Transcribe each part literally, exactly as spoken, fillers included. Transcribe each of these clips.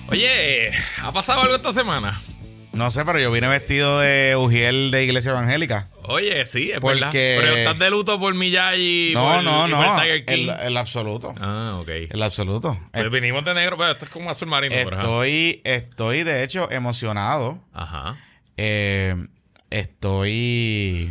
Oye, ¿ha pasado algo esta semana? No sé, pero yo vine vestido de Ujiel de Iglesia Evangélica. Oye, sí, es Porque... verdad. Pero estás de luto por Miyagi y no, por, no, y no, por Tiger King. El, el absoluto. Ah, ok. El absoluto. Pues Est- vinimos de negro, pero esto es como azul marino. Pero, ajá. estoy, estoy de hecho emocionado. Ajá. Eh, estoy...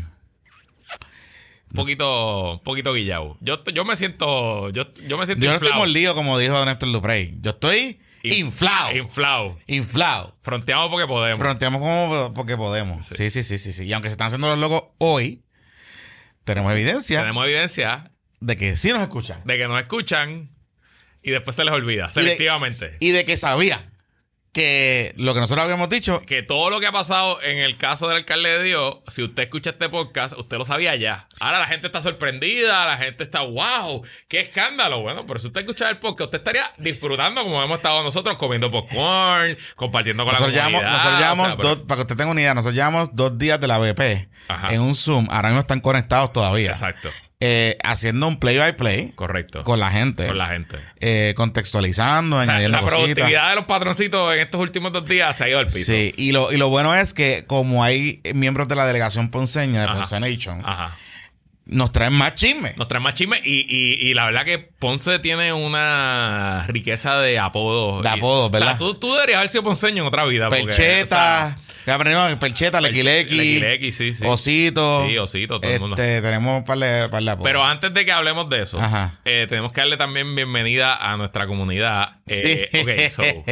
Un poquito, un poquito guillado. Yo, yo me siento, yo, yo me siento Yo no inflado. estoy mordido, como dijo Néstor Duprey. Yo estoy Inf- inflado. Inflado. Inflado. Fronteamos porque podemos. Fronteamos como porque podemos. Sí. Sí, sí, sí, sí, sí. Y aunque se están haciendo los locos hoy, tenemos evidencia Tenemos evidencia de que sí nos escuchan. de que nos escuchan y después se les olvida, Y de- selectivamente. Y de que sabía que lo que nosotros habíamos dicho... Que todo lo que ha pasado en el caso del alcalde de Dios, si usted escucha este podcast, usted lo sabía ya. Ahora la gente está sorprendida, la gente está, wow, qué escándalo. Bueno, pero si usted escucha el podcast, usted estaría disfrutando como hemos estado nosotros, comiendo popcorn, compartiendo con Nosotros la llevamos, comunidad. nosotros llevamos o sea, pero- dos, para que usted tenga una idea, nosotros llevamos dos días de la B P Ajá. en un Zoom. Ahora no están conectados todavía. Exacto, Eh, haciendo un play by play correcto. con la gente. Con la gente. Eh, contextualizando, La, añadiendo la cositas. productividad de los patroncitos en estos últimos dos días se ha ido al piso. Sí, y lo, y lo bueno es que como hay miembros de la delegación ponceña de Ajá. Ponce Nation, Ajá. nos traen más chisme. Nos trae más chisme y, y, y la verdad que Ponce tiene una riqueza de apodos. De Y- apodos, ¿verdad? O sea, tú, tú deberías haber sido ponceño en otra vida. porque, Percheta, o sea, ya aprendimos Percheta, Lequilequi, Lequilequi, sí, sí. Osito. Sí, Osito, todo el mundo. Este, tenemos un par de, par de apodos. Pero antes de que hablemos de eso, Ajá. eh, tenemos que darle también bienvenida a nuestra comunidad. Eh, Sí. Ok,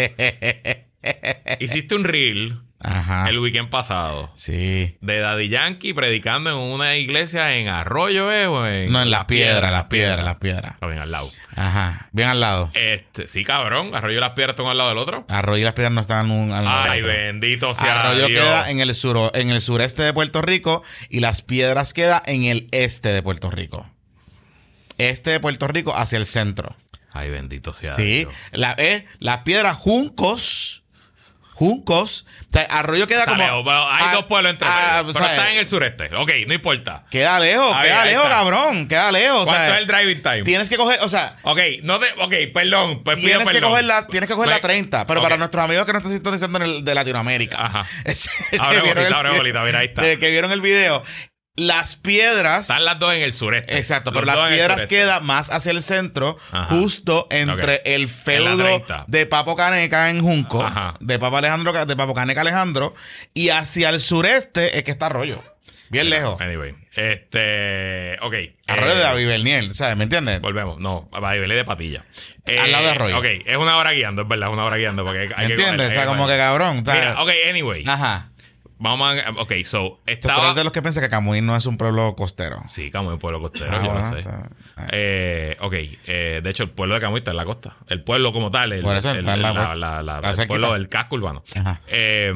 so, hiciste un reel Ajá. el weekend pasado Sí. de Daddy Yankee predicando en una iglesia en Arroyo, ¿eh? O en No, en las piedras, las piedras, las piedras. Está bien al lado. Ajá. Bien al lado. Este, sí, cabrón. Arroyo y las piedras están al lado del otro. Arroyo y las piedras no están un, al lado del Ay, otro. bendito sea Arroyo Dios. queda en el sur, en el sureste de Puerto Rico y las piedras queda en el este de Puerto Rico. Este de Puerto Rico hacia el centro. Ay, bendito sea Sí. Dios. La, eh, las piedras Juncos. Juncos. O sea, Arroyo queda Está como. lejos, pero hay ah, dos pueblos entre ah, medio, o pero sea, está en el sureste. Ok, no importa. Queda lejos, Ahí, queda ahí lejos, está. cabrón. Queda lejos. O ¿Cuánto sea, es el driving time? tienes que coger, o sea, Ok, no te, ok, perdón. Pues pido tienes que perdón. coger la, tienes que coger la Pues- treinta. Pero ok. para nuestros amigos que no están sintonizando en el, de Latinoamérica. Ajá. que Abre vieron bolita, el- abre bolita, mira, ahí está. de que vieron el video. Las piedras. Están las dos en el sureste. Exacto, Los pero las dos en el piedras sureste. quedan más hacia el centro, Ajá. justo entre Ok. el En feudo la treinta. de Papo Caneca en Junco, Ajá. de Papo Alejandro, de Papo Caneca Alejandro, y hacia el sureste es que está Arroyo. Bien lejos. Anyway, este. Ok. Arroyo eh, de David Bernier, ¿sabes? ¿Me entiendes? Volvemos. No, a Baibelé de Patilla. Al lado de Arroyo. Ok, es una hora guiando, es verdad, es una hora guiando. Porque hay, hay ¿Me que entiendes? coger- O sea, hay como que coger. cabrón. ¿sabes? Mira, ok, anyway. Ajá. Vamos a. Ok, so. Tú Estaba. eres de los que piensan que Camuy no es un pueblo costero. Sí, Camuy es un pueblo costero, Ah, yo bueno, lo sé. está- ah. Eh, ok, eh, de hecho, el pueblo de Camuy está en la costa. El pueblo como tal, el, Por eso el- está en la- la- la- la- la el cerquita. pueblo del casco urbano. Ajá. Eh,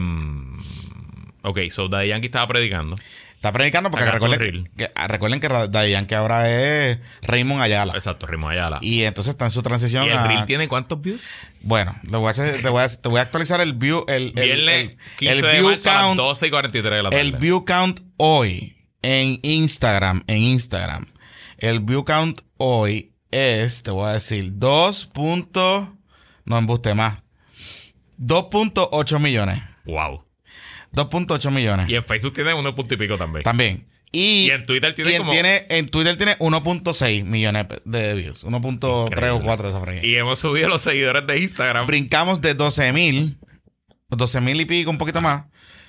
ok, so Daddy Yankee estaba predicando. Está predicando porque Sacaste un recuerden reel. que, ah, recuerden que Daddy Yankee ahora es Raymond Ayala. Exacto, Rimo Ayala. Y entonces está en su transición ¿Y el a... reel tiene cuántos views? Bueno, te voy, a hacer- te, voy a, te voy a actualizar el view, el, el, Viernes el, quince el de view marzo a las count, doce y cuarenta y tres de la tarde. el view count hoy en Instagram, en Instagram. El view count hoy es, te voy a decir, dos. Punto, no embuste más. dos punto ocho millones. Wow. dos punto ocho millones. Y en Facebook tiene uno punto y pico también. También. Y, Y en Twitter tiene y en, como- tiene, en Twitter tiene uno punto seis millones de views. uno punto tres o Increíble. cuatro de esa frega. Y hemos subido los seguidores de Instagram. Brincamos de doce mil, doce mil y pico, un poquito más,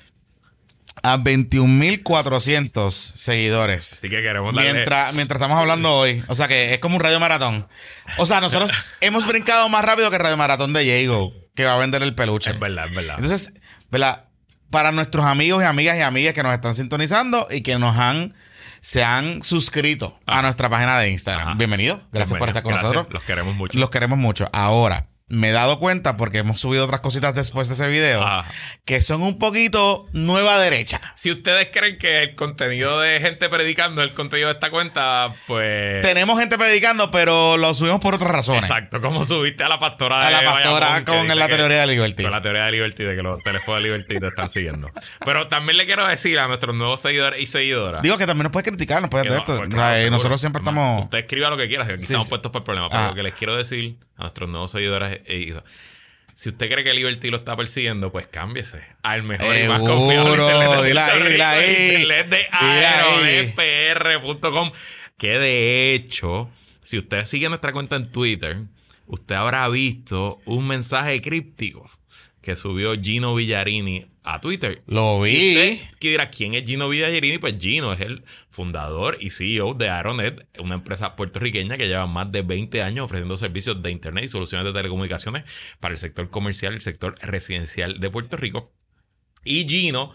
a veintiún mil cuatrocientos seguidores. Así que queremos darle... Mientras, mientras estamos hablando hoy. O sea que es como un radio maratón. O sea, nosotros hemos brincado más rápido que el radio maratón de Jago, que va a vender el peluche. Es verdad, es verdad. Entonces, ¿verdad? Para nuestros amigos y amigas y amigas que nos están sintonizando y que nos han, se han suscrito a nuestra página de Instagram. Ajá. Bienvenido. Gracias por Bienvenido. estar con Gracias. nosotros. Los queremos mucho. Los queremos mucho. Ahora, me he dado cuenta, porque hemos subido otras cositas después de ese video, Ajá. que son un poquito nueva derecha. Si ustedes creen que el contenido de gente predicando es el contenido de esta cuenta, pues... Tenemos gente predicando, pero lo subimos por otras razones. Exacto, como subiste a la pastora A la de pastora Bayamón, que con dice la que- teoría de Liberty. Con la teoría de Liberty, de que los teléfonos de Liberty te están siguiendo. Pero también le quiero decir a nuestros nuevos seguidores y seguidoras... Digo que también nos puede criticar, nos puede que de no, esto. pues, O claro, sea, seguro. nosotros siempre Además, estamos... Usted escriba lo que quiera, que aquí Sí, estamos sí. puestos por el problema. Pero Ah. lo que les quiero decir a nuestros nuevos seguidores e hijos... Si usted cree que Liberty lo está persiguiendo, pues cámbiese al mejor y Seguro. más confiable internet de Dile ahí, Puerto dile Rico, ahí. internet de Dile ahí. aeronet p r punto com. Que de hecho, si usted sigue nuestra cuenta en Twitter, usted habrá visto un mensaje críptico que subió Gino Villarini a Twitter. Lo vi. ¿Y usted qué dirá? ¿Quién es Gino Villarini? Pues Gino es el fundador y C E O de Aeronet, una empresa puertorriqueña que lleva más de veinte años ofreciendo servicios de internet y soluciones de telecomunicaciones para el sector comercial y el sector residencial de Puerto Rico. Y Gino,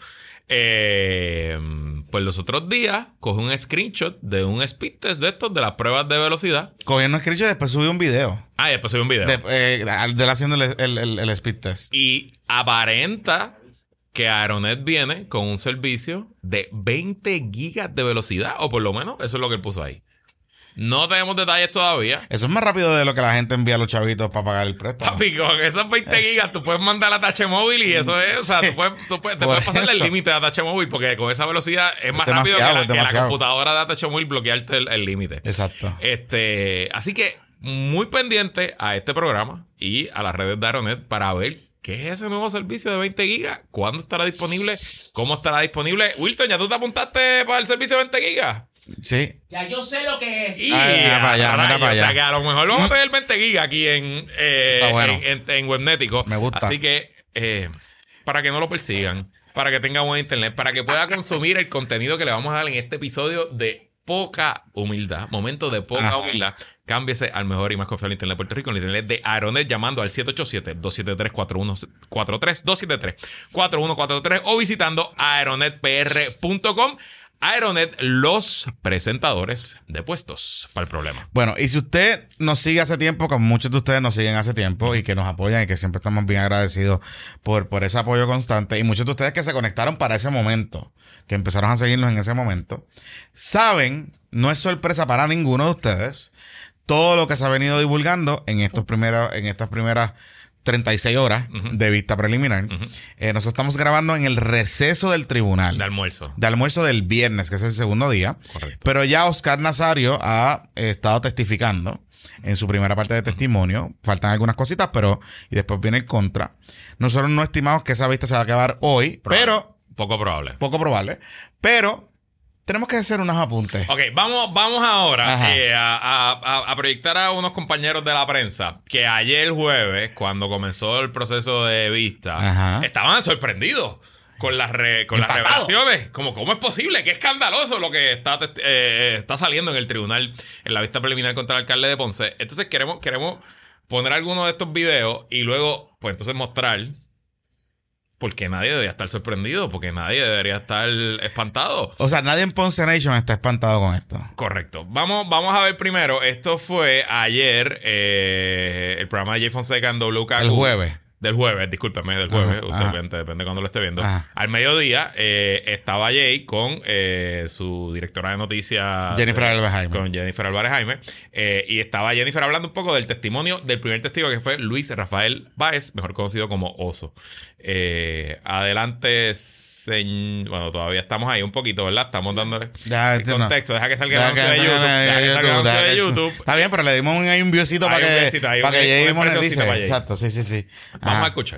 eh, pues los otros días, coge un screenshot de un speed test de estos, de las pruebas de velocidad. Cogí un screenshot y después subí un video. Ah, y después subí un video. De, eh, de él haciendo el, el, el, el speed test. Y aparenta que Aeronet viene con un servicio de veinte gigas de velocidad, o por lo menos eso es lo que él puso ahí. No tenemos detalles todavía. Eso es más rápido de lo que la gente envía a los chavitos para pagar el préstamo. Papi, con esos veinte gigas tú puedes mandar la tache móvil y eso es, o sea, tú puedes, tú puedes, te Por puedes pasar el eso. límite de la tache móvil porque con esa velocidad es más Es rápido que demasiado, la, es que la demasiado. computadora de la tache móvil bloquearte el el límite. Exacto. Este, así que muy pendiente a este programa y a las redes de Aeronet para ver qué es ese nuevo servicio de veinte gigas, cuándo estará disponible, cómo estará disponible. Wilton, ¿ya tú te apuntaste para el servicio de veinte gigas? Sí. Ya yo sé lo que es. Y Ah, mira para allá, mira para O sea allá. que a lo mejor vamos a tener veinte gigas aquí en, eh, Está bueno. en, en, en Webnético. Me gusta. Así que eh, para que no lo persigan, para que tenga buen internet, para que pueda consumir el contenido que le vamos a dar en este episodio de poca humildad, momento de poca Ah. humildad. Cámbiese al mejor y más confiable internet de Puerto Rico, el internet de Aeronet, llamando al siete ocho siete, dos siete tres, cuatro uno cuatro tres, dos siete tres, cuatro uno cuatro tres o visitando aeronet p r punto com. Aeronet, los presentadores de puestos para el problema. Bueno, y si usted nos sigue hace tiempo, como muchos de ustedes nos siguen hace tiempo y que nos apoyan y que siempre estamos bien agradecidos por, por ese apoyo constante, y muchos de ustedes que se conectaron para ese momento, que empezaron a seguirnos en ese momento, saben, no es sorpresa para ninguno de ustedes, todo lo que se ha venido divulgando en estos primeros, en estas primeras treinta y seis horas Ujú. de vista preliminar. Ujú. Eh, nosotros estamos grabando en el receso del tribunal. De almuerzo. De almuerzo del viernes, que es el segundo día. Correcto. Pero ya Oscar Nazario ha eh, estado testificando en su primera parte de testimonio. Faltan algunas cositas, pero... Y después viene el contra. Nosotros no estimamos que esa vista se va a acabar hoy, Probable. pero... Poco probable. Poco probable. Pero... Tenemos que hacer unos apuntes. Ok, vamos, vamos ahora Ajá. eh, a, a- a- a proyectar a unos compañeros de la prensa que ayer jueves, cuando comenzó el proceso de vista, Ajá. estaban sorprendidos con las, re- con las Impactados. revelaciones. Como, ¿cómo es posible? Qué escandaloso lo que está, test- eh, está saliendo en el tribunal en la vista preliminar contra el alcalde de Ponce. Entonces queremos, queremos poner algunos de estos videos y luego, pues entonces mostrar... Porque nadie debería estar sorprendido, porque nadie debería estar espantado. O sea, nadie en Ponce Nation está espantado con esto. Correcto. Vamos, vamos a ver primero. Esto fue ayer, eh, el programa de Jay Fonseca en W K Q. El jueves. Del jueves, discúlpeme, del jueves. Ajá, Usted ajá. depende, depende de cuando lo esté viendo. Ajá. Al mediodía eh, estaba Jay con eh, su directora de noticias. Jennifer eh, Álvarez Jaime. Con Jennifer Álvarez Jaime. Eh, y estaba Jennifer hablando un poco del testimonio del primer testigo que fue Luis Rafael Báez, mejor conocido como Oso. Eh, adelante, señ- bueno, todavía estamos ahí un poquito, ¿verdad? Estamos dándole Ya, el no. contexto. Deja que salga el Deja anuncio de que YouTube. salga Deja que salga el anuncio deja de que- YouTube. Está bien, pero le dimos un, ahí un viewcito Hay para un que, viewcito, hay para un- que llegue y una impresioncita monetice. para Jay. Exacto, sí, sí, sí. Vamos Ajá. a escuchar.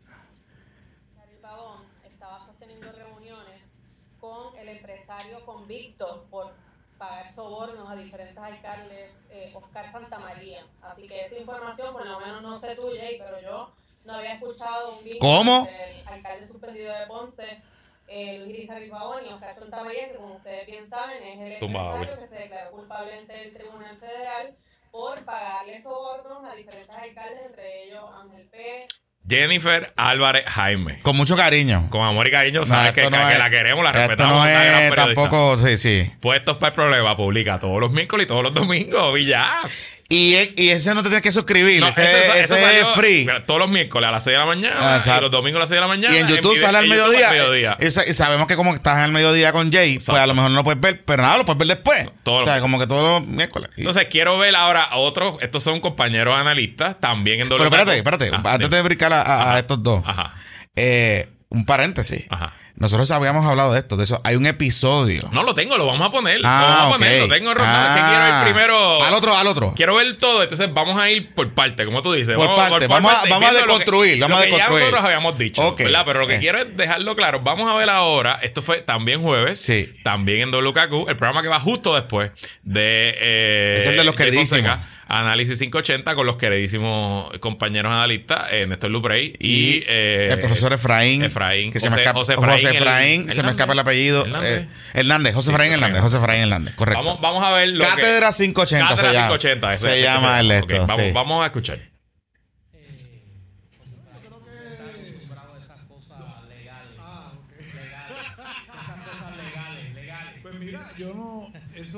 Gary Pavón estaba sosteniendo reuniones con el empresario convicto por pagar sobornos a diferentes alcaldes, eh, Oscar Santamaría. Así que esa información, por lo menos no sé tuya, pero yo no había escuchado un vínculo ¿Cómo? entre el alcalde suspendido de Ponce, eh, Luis Grisari Pavón y Oscar Santamaría, que como ustedes bien saben es el Tumbado, empresario que se declaró culpable ante el Tribunal Federal por pagarle sobornos a diferentes alcaldes, entre ellos Ángel Pérez. Jennifer Álvarez Jaime. Con mucho cariño. Con amor y cariño, sabes No, que, esto no que es- la queremos, la Esto respetamos. no una gran es periodista. tampoco, sí, sí. Puestos para el problema, publica todos los miércoles y todos los domingos y ya. Y, y ese no te tienes que suscribir, No, ese, eso- eso ese salió, es free. mira, todos los miércoles a las seis de la mañana Ah, exacto. y los domingos a las seis de la mañana. Y en YouTube video- sale al en YouTube mediodía. al mediodía. Y, sa- y sabemos que como estás en el mediodía con Jay, pues Exacto. a lo mejor no lo puedes ver, pero nada, lo puedes ver después. Todo o lo- sea, como que todos los miércoles. Y- Entonces quiero ver ahora a otros, estos son compañeros analistas también en pero W K Q. espérate, espérate, Ah, antes dime. de brincar a, a- a Ajá. estos dos, Ajá, eh, un paréntesis. ajá. nosotros habíamos hablado de esto, de eso. Hay un episodio. No lo tengo, lo vamos a poner. Ah, lo vamos a ok. poner, lo tengo rondado. Ah. Es que quiero ir primero. Al otro, al otro. Quiero ver todo, entonces vamos a ir por parte, como tú dices. Por vamos, parte, vamos a- parte, vamos a viendo lo que- deconstruir, vamos lo a que ya deconstruir. nosotros habíamos dicho, Ok. ¿verdad? Pero lo que Eh. quiero es dejarlo claro. Vamos a ver ahora, esto fue también jueves, Sí. también en W K Q, el programa que va justo después de... Eh, Es el de los Jay queridísimos. Fonseca, Análisis quinientos ochenta con los queridísimos compañeros analistas, eh, Néstor Luprey y... Y eh, el profesor Efraín. Efraín. Que José- se me escapa, José José Efraín, Efraín. el- se me escapa el Hernández. apellido. Hernández. Eh, Hernández. José Sí, Efraín José Hernández. José Efraín Hernández. Correcto. Vamos, vamos a ver lo Cátedra que... quinientos ochenta Cátedra se llama. quinientos ochenta. ese- Se ese llama el Ok, esto. vamos, sí. vamos a escuchar. Pues mira, yo no,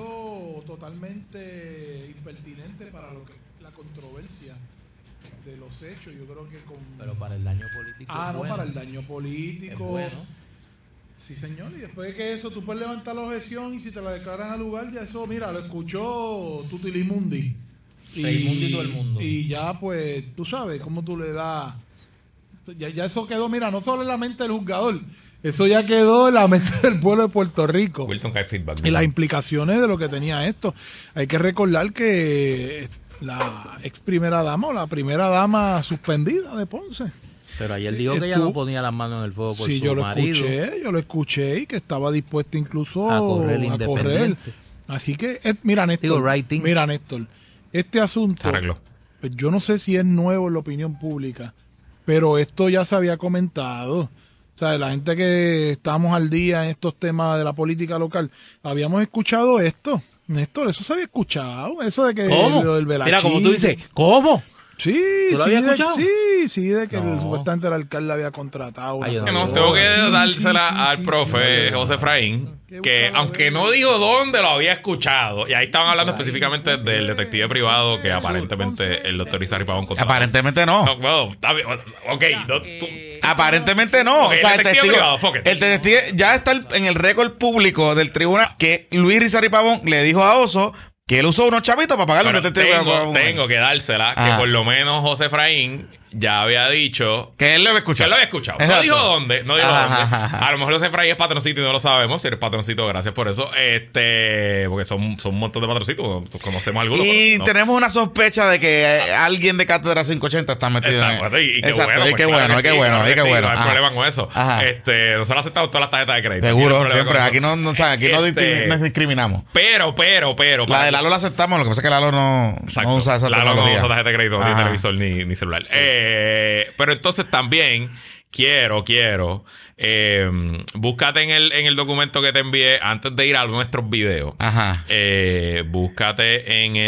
eso totalmente impertinente para lo que la controversia de los hechos. Yo creo que con Pero para el daño político. ah es no bueno. para el daño Es político. bueno. Sí, señor, y después de que eso tú puedes levantar la objeción y si te la declaran al lugar, ya eso, mira, lo escuchó Tutilimundi. Segimundi y todo el mundo. Y ya, pues, tú sabes cómo tú le das. Ya, ya eso quedó, mira, no solo en la mente del juzgador, eso ya quedó en la mente del pueblo de Puerto Rico. Wilson, que hay feedback. Y las implicaciones de lo que tenía esto. Hay que recordar que la ex primera dama o la primera dama suspendida de Ponce. Pero ayer dijo que ella Estuvo- no ponía las manos en el fuego por Sí, su yo lo marido. escuché, yo lo escuché y que estaba dispuesta incluso A correr a correr. independiente. Así que, eh, mira Néstor, Digo, writing. mira Néstor, este asunto, Se arregló. pues yo no sé si es nuevo en la opinión pública, pero esto ya se había comentado. O sea, la gente que estamos al día en estos temas de la política local, habíamos escuchado esto. Néstor, eso se había escuchado, eso de que ¿Cómo? lo del Mira, como tú velachito. dices, ¿cómo? Sí, ¿Tú lo sí, habías de, escuchado? sí, sí, de que el, No. supuestamente el alcalde había contratado. Ay, yo una no, No, persona. tengo que Sí, sí, dársela sí, al sí, profe sí. José Efraín, Qué que buscado, aunque eh. no digo dónde lo había escuchado, y ahí estaban hablando específicamente del detective privado que aparentemente el doctor Isari Pavón contrató. Aparentemente no. No, bueno, está bien. Ok, no, tú- Aparentemente no. Ok, o sea, el el detective testigo, privado, fuck it. el detective ya está el- en el récord público del tribunal que Luis Rizarri Pavón le dijo a Oso que él usó unos chavitos para pagarle pero un detective tengo, privado. tengo que dársela, que Ajá. por lo menos José Efraín ya había dicho Que él lo había que escuchado. él lo había escuchado. No Exacto. dijo dónde, no dijo Ajá, dónde. ajá, ajá. A lo mejor José Efraín es patroncito y no lo sabemos. Si eres patroncito, gracias por eso. Este, porque son, son un montón de patroncitos. Conocemos algunos. Y pero no. tenemos una sospecha de que eh, alguien de Cátedra quinientos ochenta está metido Está, en bueno, y, y qué Exacto, bueno, y pues qué claro bueno, que y qué sí, bueno, claro y que qué sí, bueno. No hay Ajá. problema con eso. Ajá. Este, nosotros aceptamos todas las tarjetas de crédito. Aquí no hay Seguro, problema siempre. con Aquí eso. no, no, o sea, aquí no, Este, discri- no discriminamos. Pero, pero, pero. La para de que- Lalo la aceptamos, lo que pasa es que Lalo no, Exacto. no usa esa Lalo no tecnología. usa tarjeta de crédito, no tiene Ajá. televisor ni, ni celular. Eh, pero entonces también quiero, quiero, eh, búscate en el, en el documento que te envié antes de ir a nuestros videos. Ajá. Eh, búscate en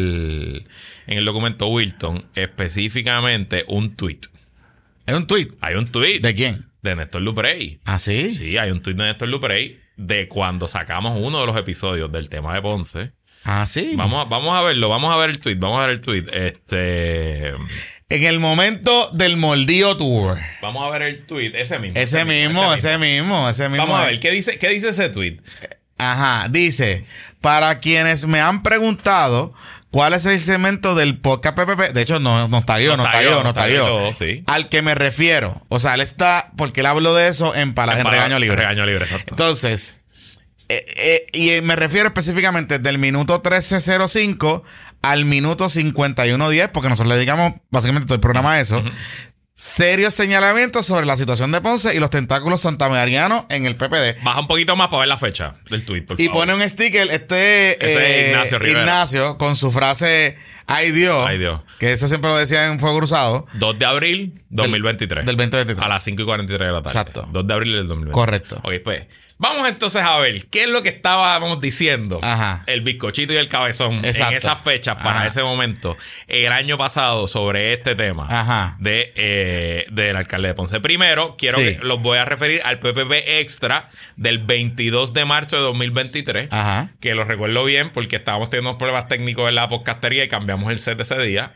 el, en el documento Wilton específicamente un tweet. Es un tweet. Hay un tweet ¿De quién? de Néstor Luprey. ¿Ah, sí? Sí, hay un tweet de Néstor Luprey de cuando sacamos uno de los episodios del tema de Ponce. Ah, sí. Vamos a, vamos a verlo, vamos a ver el tweet, vamos a ver el tweet. Este, En el momento del Moldío Tour. vamos a ver el tweet, ese mismo. Ese mismo, ese mismo, ese mismo. Vamos a ver, ¿qué dice, qué dice ese tweet? Ajá, dice, para quienes me han preguntado cuál es el segmento del podcast P P P, de hecho no, no está yo, no está yo, no está yo, todo, sí. al que me refiero, o sea, él está, porque él habló de eso en, Pala- en Para- Regaño Libre. Regaño libre, exacto. Entonces, eh, eh, y me refiero específicamente del minuto trece cero cinco al minuto cincuenta y uno diez, porque nosotros le dedicamos básicamente todo el programa a eso. Serios señalamientos sobre la situación de Ponce y los tentáculos santamarianos en el P P D. Baja un poquito más para ver la fecha del tweet, por Y favor. pone un sticker, este Ese es Ignacio Rivera. Ignacio, con su frase, ay Dios, Ay, Dios. que eso siempre lo decía en Fuego Cruzado, dos de abril dos mil veintitrés. del veinte veintitrés. A las cinco y cuarenta y tres de la tarde. Exacto. dos de abril del dos mil veintitrés. Correcto. Ok, pues. Vamos entonces a ver qué es lo que estábamos diciendo. Ajá. El bizcochito y el cabezón Exacto. en esas fechas para Ajá. ese momento, el año pasado, sobre este tema Ajá. de eh, del alcalde de Ponce. Primero, quiero Sí. que los voy a referir al P P P Extra del veintidós de marzo de dos mil veintitrés. Ajá. Que lo recuerdo bien porque estábamos teniendo unos problemas técnicos en la podcastería y cambiamos el set ese día.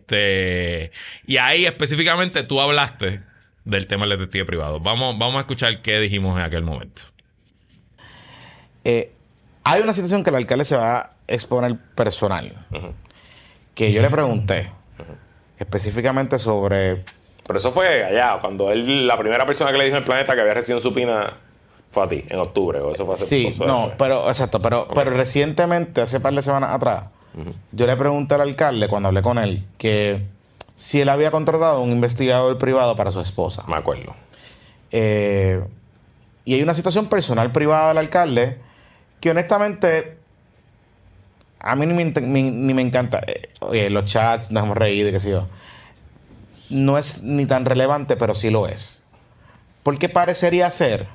Este, y ahí específicamente tú hablaste del tema del detective privado. Vamos, vamos a escuchar qué dijimos en aquel momento. Eh, hay una situación que el alcalde se va a exponer personal. Que yo le pregunté específicamente sobre. Pero eso fue allá, cuando él, la primera persona que le dijo en el planeta que había recibido en supina fue a ti, en octubre, o eso fue hace Sí, poco, no, después. pero exacto, pero, Ok. pero recientemente, hace par de semanas atrás, yo le pregunté al alcalde cuando hablé con él que si él había contratado un investigador privado para su esposa. Me acuerdo. Eh, y hay una situación personal privada del alcalde que honestamente a mí ni me, int- ni, ni me encanta. Eh, oye, los chats, nos hemos reído y qué sé yo. No es ni tan relevante, pero sí lo es. Porque parecería ser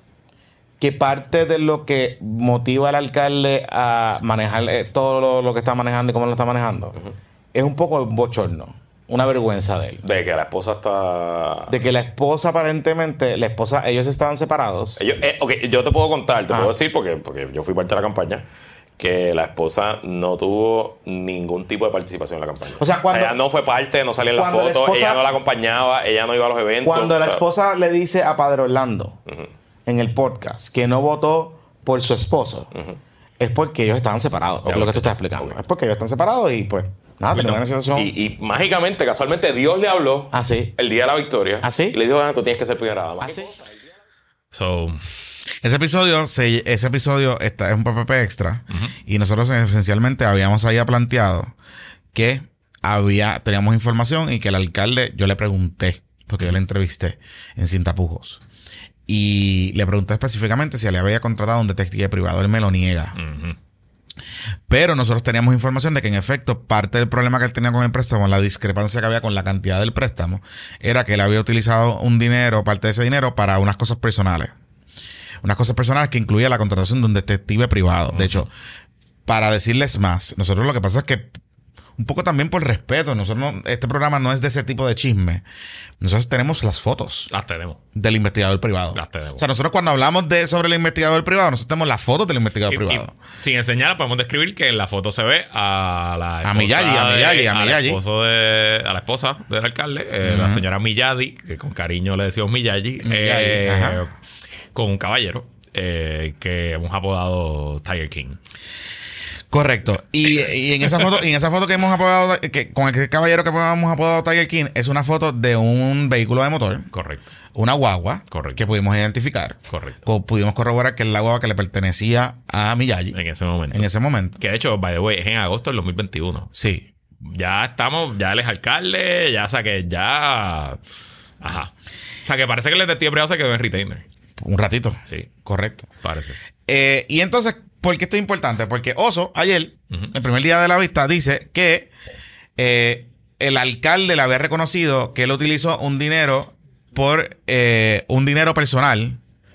que parte de lo que motiva al alcalde a manejar eh, todo lo, lo que está manejando y cómo lo está manejando es un poco el bochorno, una vergüenza de él. De que la esposa está... De que la esposa aparentemente, la esposa, ellos estaban separados. Ellos- eh, ok, yo te puedo contar, te Ah. puedo decir, porque, porque yo fui parte de la campaña, que la esposa no tuvo ningún tipo de participación en la campaña. O sea, cuando- ella no fue parte, no salía en la cuando la foto, esposa- ella no la acompañaba, ella no iba a los eventos. Cuando la o sea, esposa le dice a Padre Orlando en el podcast que no votó por su esposo, es porque ellos estaban separados. Es lo que tú estás explicando. Es porque ellos están separados y pues nada, tenían una situación. Y, y mágicamente, casualmente, Dios le habló Así. el día de la victoria. ¿Ah, sí? Y le dijo, ah, tú tienes que ser primera dama. Así. So, Ese episodio, se- ese episodio está, es un P P P extra y nosotros esencialmente habíamos ahí planteado que había, teníamos información y que el alcalde, yo le pregunté, porque yo le entrevisté en Sin Tapujos y le pregunté específicamente si le había contratado un detective privado. Él me lo niega. ujú. Pero nosotros teníamos información de que en efecto parte del problema que él tenía con el préstamo, la discrepancia que había con la cantidad del préstamo, era que él había utilizado un dinero, parte de ese dinero, para unas cosas personales. Unas cosas personales que incluía la contratación de un detective privado. De hecho, para decirles más, nosotros lo que pasa es que un poco también por respeto, nosotros no- este programa no es de ese tipo de chisme. Nosotros tenemos las fotos Las tenemos. del investigador privado. Las tenemos. O sea, nosotros cuando hablamos de sobre el investigador privado, nosotros tenemos las fotos del investigador Y- privado. y sin enseñar, podemos describir que en la foto se ve a la A esposa Miyagi, a de- Miyagi, a al Miyagi. esposo de, a la esposa del alcalde, eh, la señora Miyagi, que con cariño le decimos Miyagi, Miyagi, eh, ajá. con un caballero eh, que hemos apodado Tiger King. Correcto. Y, y en esa foto, y en esa foto que hemos apodado, que, con el caballero que hemos apodado Tiger King, es una foto de un vehículo de motor, Correcto, una guagua, Correcto. que pudimos identificar. correcto. Co- pudimos corroborar que es la guagua que le pertenecía a Miyagi En ese momento. en ese momento. Que de hecho, by the way, es en agosto del dos mil veintiuno. Sí. Ya estamos, ya él es alcalde, ya, o sea que ya... Ajá. O sea que parece que el detective privado se quedó en retainer. Un ratito. Sí, Correcto. parece. Eh, y entonces, ¿por qué esto es importante? Porque Oso, ayer, Ujú. el primer día de la vista, dice que eh, el alcalde le había reconocido que él utilizó un dinero por eh, un dinero personal.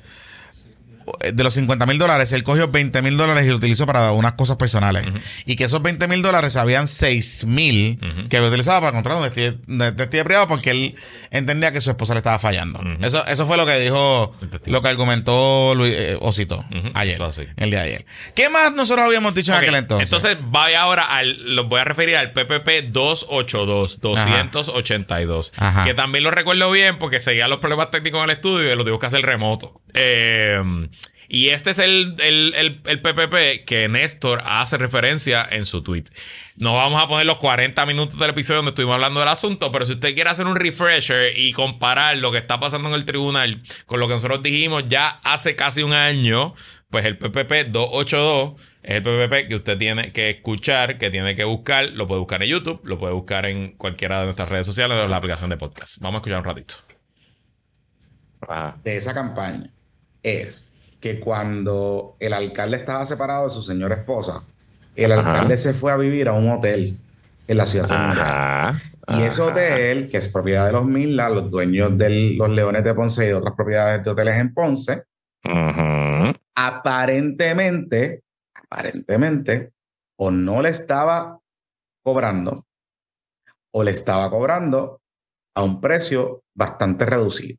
De los cincuenta mil dólares, él cogió veinte mil dólares y lo utilizó para unas cosas personales. Y que esos veinte mil dólares habían seis mil Ujú. que había utilizado para contratar un detective, un detective privado porque él entendía que su esposa le estaba fallando. Ujú. Eso, eso fue lo que dijo, Detective. lo que argumentó Luis, eh, Osito Ujú. ayer, Eso así. el día de ayer. ¿Qué más nosotros habíamos dicho en Ok, aquel entonces? Entonces, vaya ahora al, los voy a referir al P P P doscientos ochenta y dos, doscientos ochenta y dos. Ajá. Que también lo recuerdo bien porque seguía los problemas técnicos en el estudio y lo tuvimos que hacer remoto. Eh, y este es el, el, el, el P P P que Néstor hace referencia en su tweet. No vamos a poner los cuarenta minutos del episodio donde estuvimos hablando del asunto, pero si usted quiere hacer un refresher y comparar lo que está pasando en el tribunal con lo que nosotros dijimos ya hace casi un año, pues el P P P doscientos ochenta y dos es el P P P que usted tiene que escuchar, que tiene que buscar. Lo puede buscar en YouTube, lo puede buscar en cualquiera de nuestras redes sociales o en la aplicación de podcast. Vamos a escuchar un ratito. Ajá. de esa campaña es que cuando el alcalde estaba separado de su señora esposa, el Ajá. alcalde se fue a vivir a un hotel en la ciudad señorial. Ajá. Y ese Ajá. hotel, que es propiedad de los Millas, los dueños de los Leones de Ponce y de otras propiedades de hoteles en Ponce, Ujú. aparentemente, aparentemente, o no le estaba cobrando, o le estaba cobrando a un precio bastante reducido.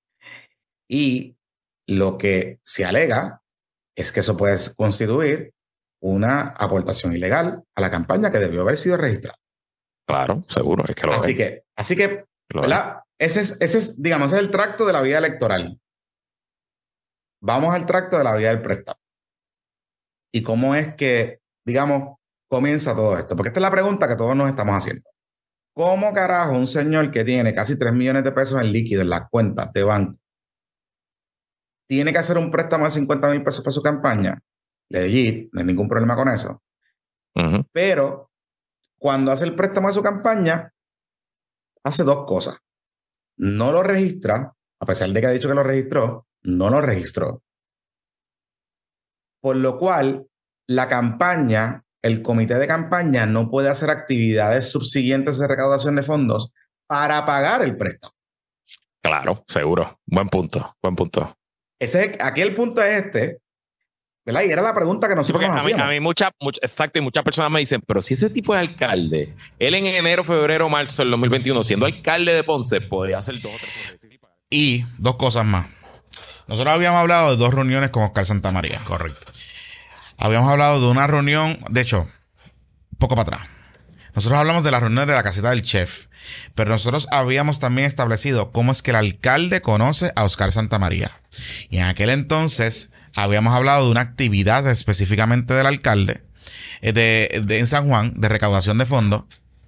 Y lo que se alega es que eso puede constituir una aportación ilegal a la campaña que debió haber sido registrada. Claro, seguro, es que lo Así es, que, así que, lo es. ¿verdad? Ese es, ese es, digamos, ese es el tracto de la vía electoral. Vamos al tracto de la vía del préstamo. ¿Y cómo es que, digamos, comienza todo esto? Porque esta es la pregunta que todos nos estamos haciendo. ¿Cómo carajo un señor que tiene casi tres millones de pesos en líquido en las cuentas de banco tiene que hacer un préstamo de cincuenta mil pesos para su campaña, legit, no hay ningún problema con eso. Ujú. Pero cuando hace el préstamo de su campaña, hace dos cosas. No lo registra, a pesar de que ha dicho que lo registró, no lo registró. Por lo cual, la campaña, el comité de campaña no puede hacer actividades subsiguientes de recaudación de fondos para pagar el préstamo. Claro, seguro. Buen punto, buen punto. Ese es, aquí el punto es este, ¿verdad? Y era la pregunta que Sí, nosotros porque nos a mí, hacíamos. a mí mucha, mucha, exacto, y muchas personas me dicen, pero si ese tipo es alcalde, él en enero, febrero, marzo del dos mil veintiuno, siendo alcalde de Ponce, podía hacer dos o tres cosas. Y dos cosas más. Nosotros habíamos hablado de dos reuniones con Oscar Santamaría. Correcto. Habíamos hablado de una reunión, de hecho, un poco para atrás. Nosotros hablamos de la reunión de la casita del chef, pero nosotros habíamos también establecido cómo es que el alcalde conoce a Oscar Santamaría. Y en aquel entonces habíamos hablado de una actividad específicamente del alcalde eh, de, de, en San Juan de recaudación de fondos.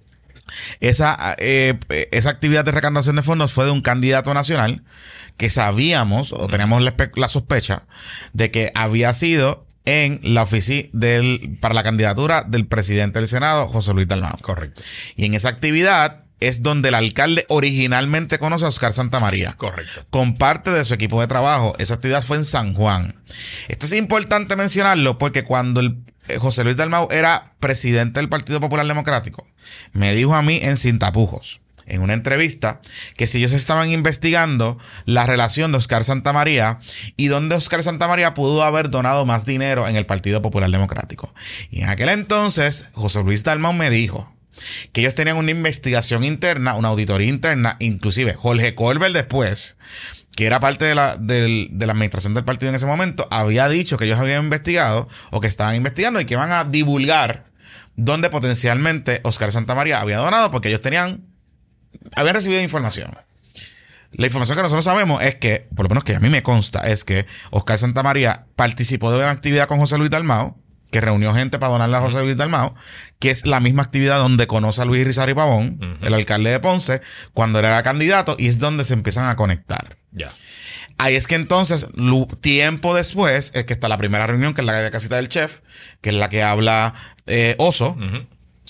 Esa, eh, esa actividad de recaudación de fondos fue de un candidato nacional que sabíamos o teníamos la, la sospecha de que había sido en la oficina del, para la candidatura del presidente del Senado, José Luis Dalmau. Correcto. Y en esa actividad es donde el alcalde originalmente conoce a Oscar Santamaría. Correcto. Con parte de su equipo de trabajo. Esa actividad fue en San Juan. Esto es importante mencionarlo porque cuando el eh, José Luis Dalmau era presidente del Partido Popular Democrático, me dijo a mí en Sin Tapujos, en una entrevista, que si ellos estaban investigando la relación de Oscar Santamaría y dónde Oscar Santamaría pudo haber donado más dinero en el Partido Popular Democrático. Y en aquel entonces, José Luis Dalmau me dijo que ellos tenían una investigación interna, una auditoría interna, inclusive Jorge Colbert después, que era parte de la, de, de la administración del partido en ese momento, había dicho que ellos habían investigado o que estaban investigando y que iban a divulgar dónde potencialmente Oscar Santamaría había donado porque ellos tenían habían recibido información. La información que nosotros sabemos es que, por lo menos que a mí me consta, es que Oscar Santamaría participó de una actividad con José Luis Dalmau, que reunió gente para donarle a José Luis Dalmau, que es la misma actividad donde conoce a Luis Rizarry Pavón, uh-huh. el alcalde de Ponce, cuando él era candidato, y es donde se empiezan a conectar. Ya. Ahí es que entonces, tiempo después, es que está la primera reunión, que es la de casita del chef, que es la que habla eh, Oso, uh-huh.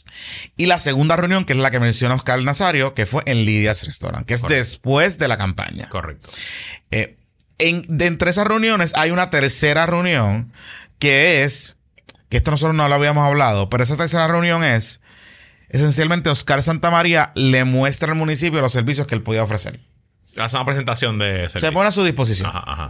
Y la segunda reunión, que es la que menciona Oscar Nazario, que fue en Lidia's Restaurant, que es Correcto. Después de la campaña. Correcto. Eh, en, de entre esas reuniones hay una tercera reunión que es, que esto nosotros no lo habíamos hablado, pero esa tercera reunión es, esencialmente Oscar Santamaría le muestra al municipio los servicios que él podía ofrecer. Hace una presentación de servicios. Se pone a su disposición. Ajá, ajá.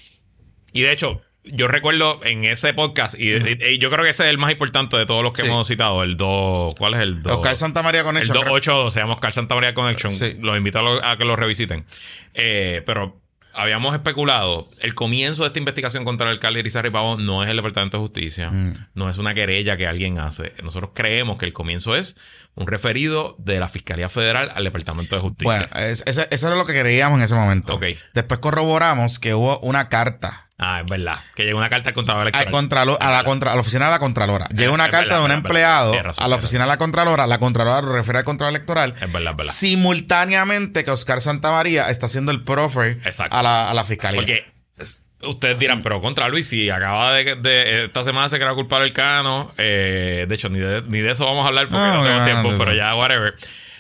Y de hecho, yo recuerdo en ese podcast, y, uh-huh. y, y yo creo que ese es el más importante de todos los que sí. hemos citado, el dos, ¿cuál es el dos? Oscar Santamaría Connection. El dos ocho dos, se llama Oscar Santamaría Connection. Sí. Los invito a, lo, a que lo revisiten. Eh, pero habíamos especulado, el comienzo de esta investigación contra el alcalde Rizarry Pavón no es el Departamento de Justicia, mm. no es una querella que alguien hace. Nosotros creemos que el comienzo es un referido de la Fiscalía Federal al Departamento de Justicia. Bueno, es, es, eso era lo que creíamos en ese momento. Okay. Después corroboramos que hubo una carta. Ah, es verdad. Que llegó una carta al Contralor Electoral. Al contralor, a, la contra, a la oficina de la Contralora. Llega una es carta verdad, de un empleado razón, a la oficina de la Contralora. La Contralora lo refiere al Contralor Electoral. Es verdad, es verdad. Simultáneamente que Oscar Santamaría está haciendo el proffer a la, a la Fiscalía. Porque ustedes dirán, pero contra Luis, si acaba de, de esta semana se creó culpable el Cano. Eh, de hecho, ni de, ni de eso vamos a hablar porque no, no tengo no, tiempo, no, pero ya, whatever.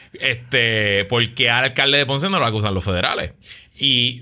Este, porque al alcalde de Ponce no lo acusan los federales. Y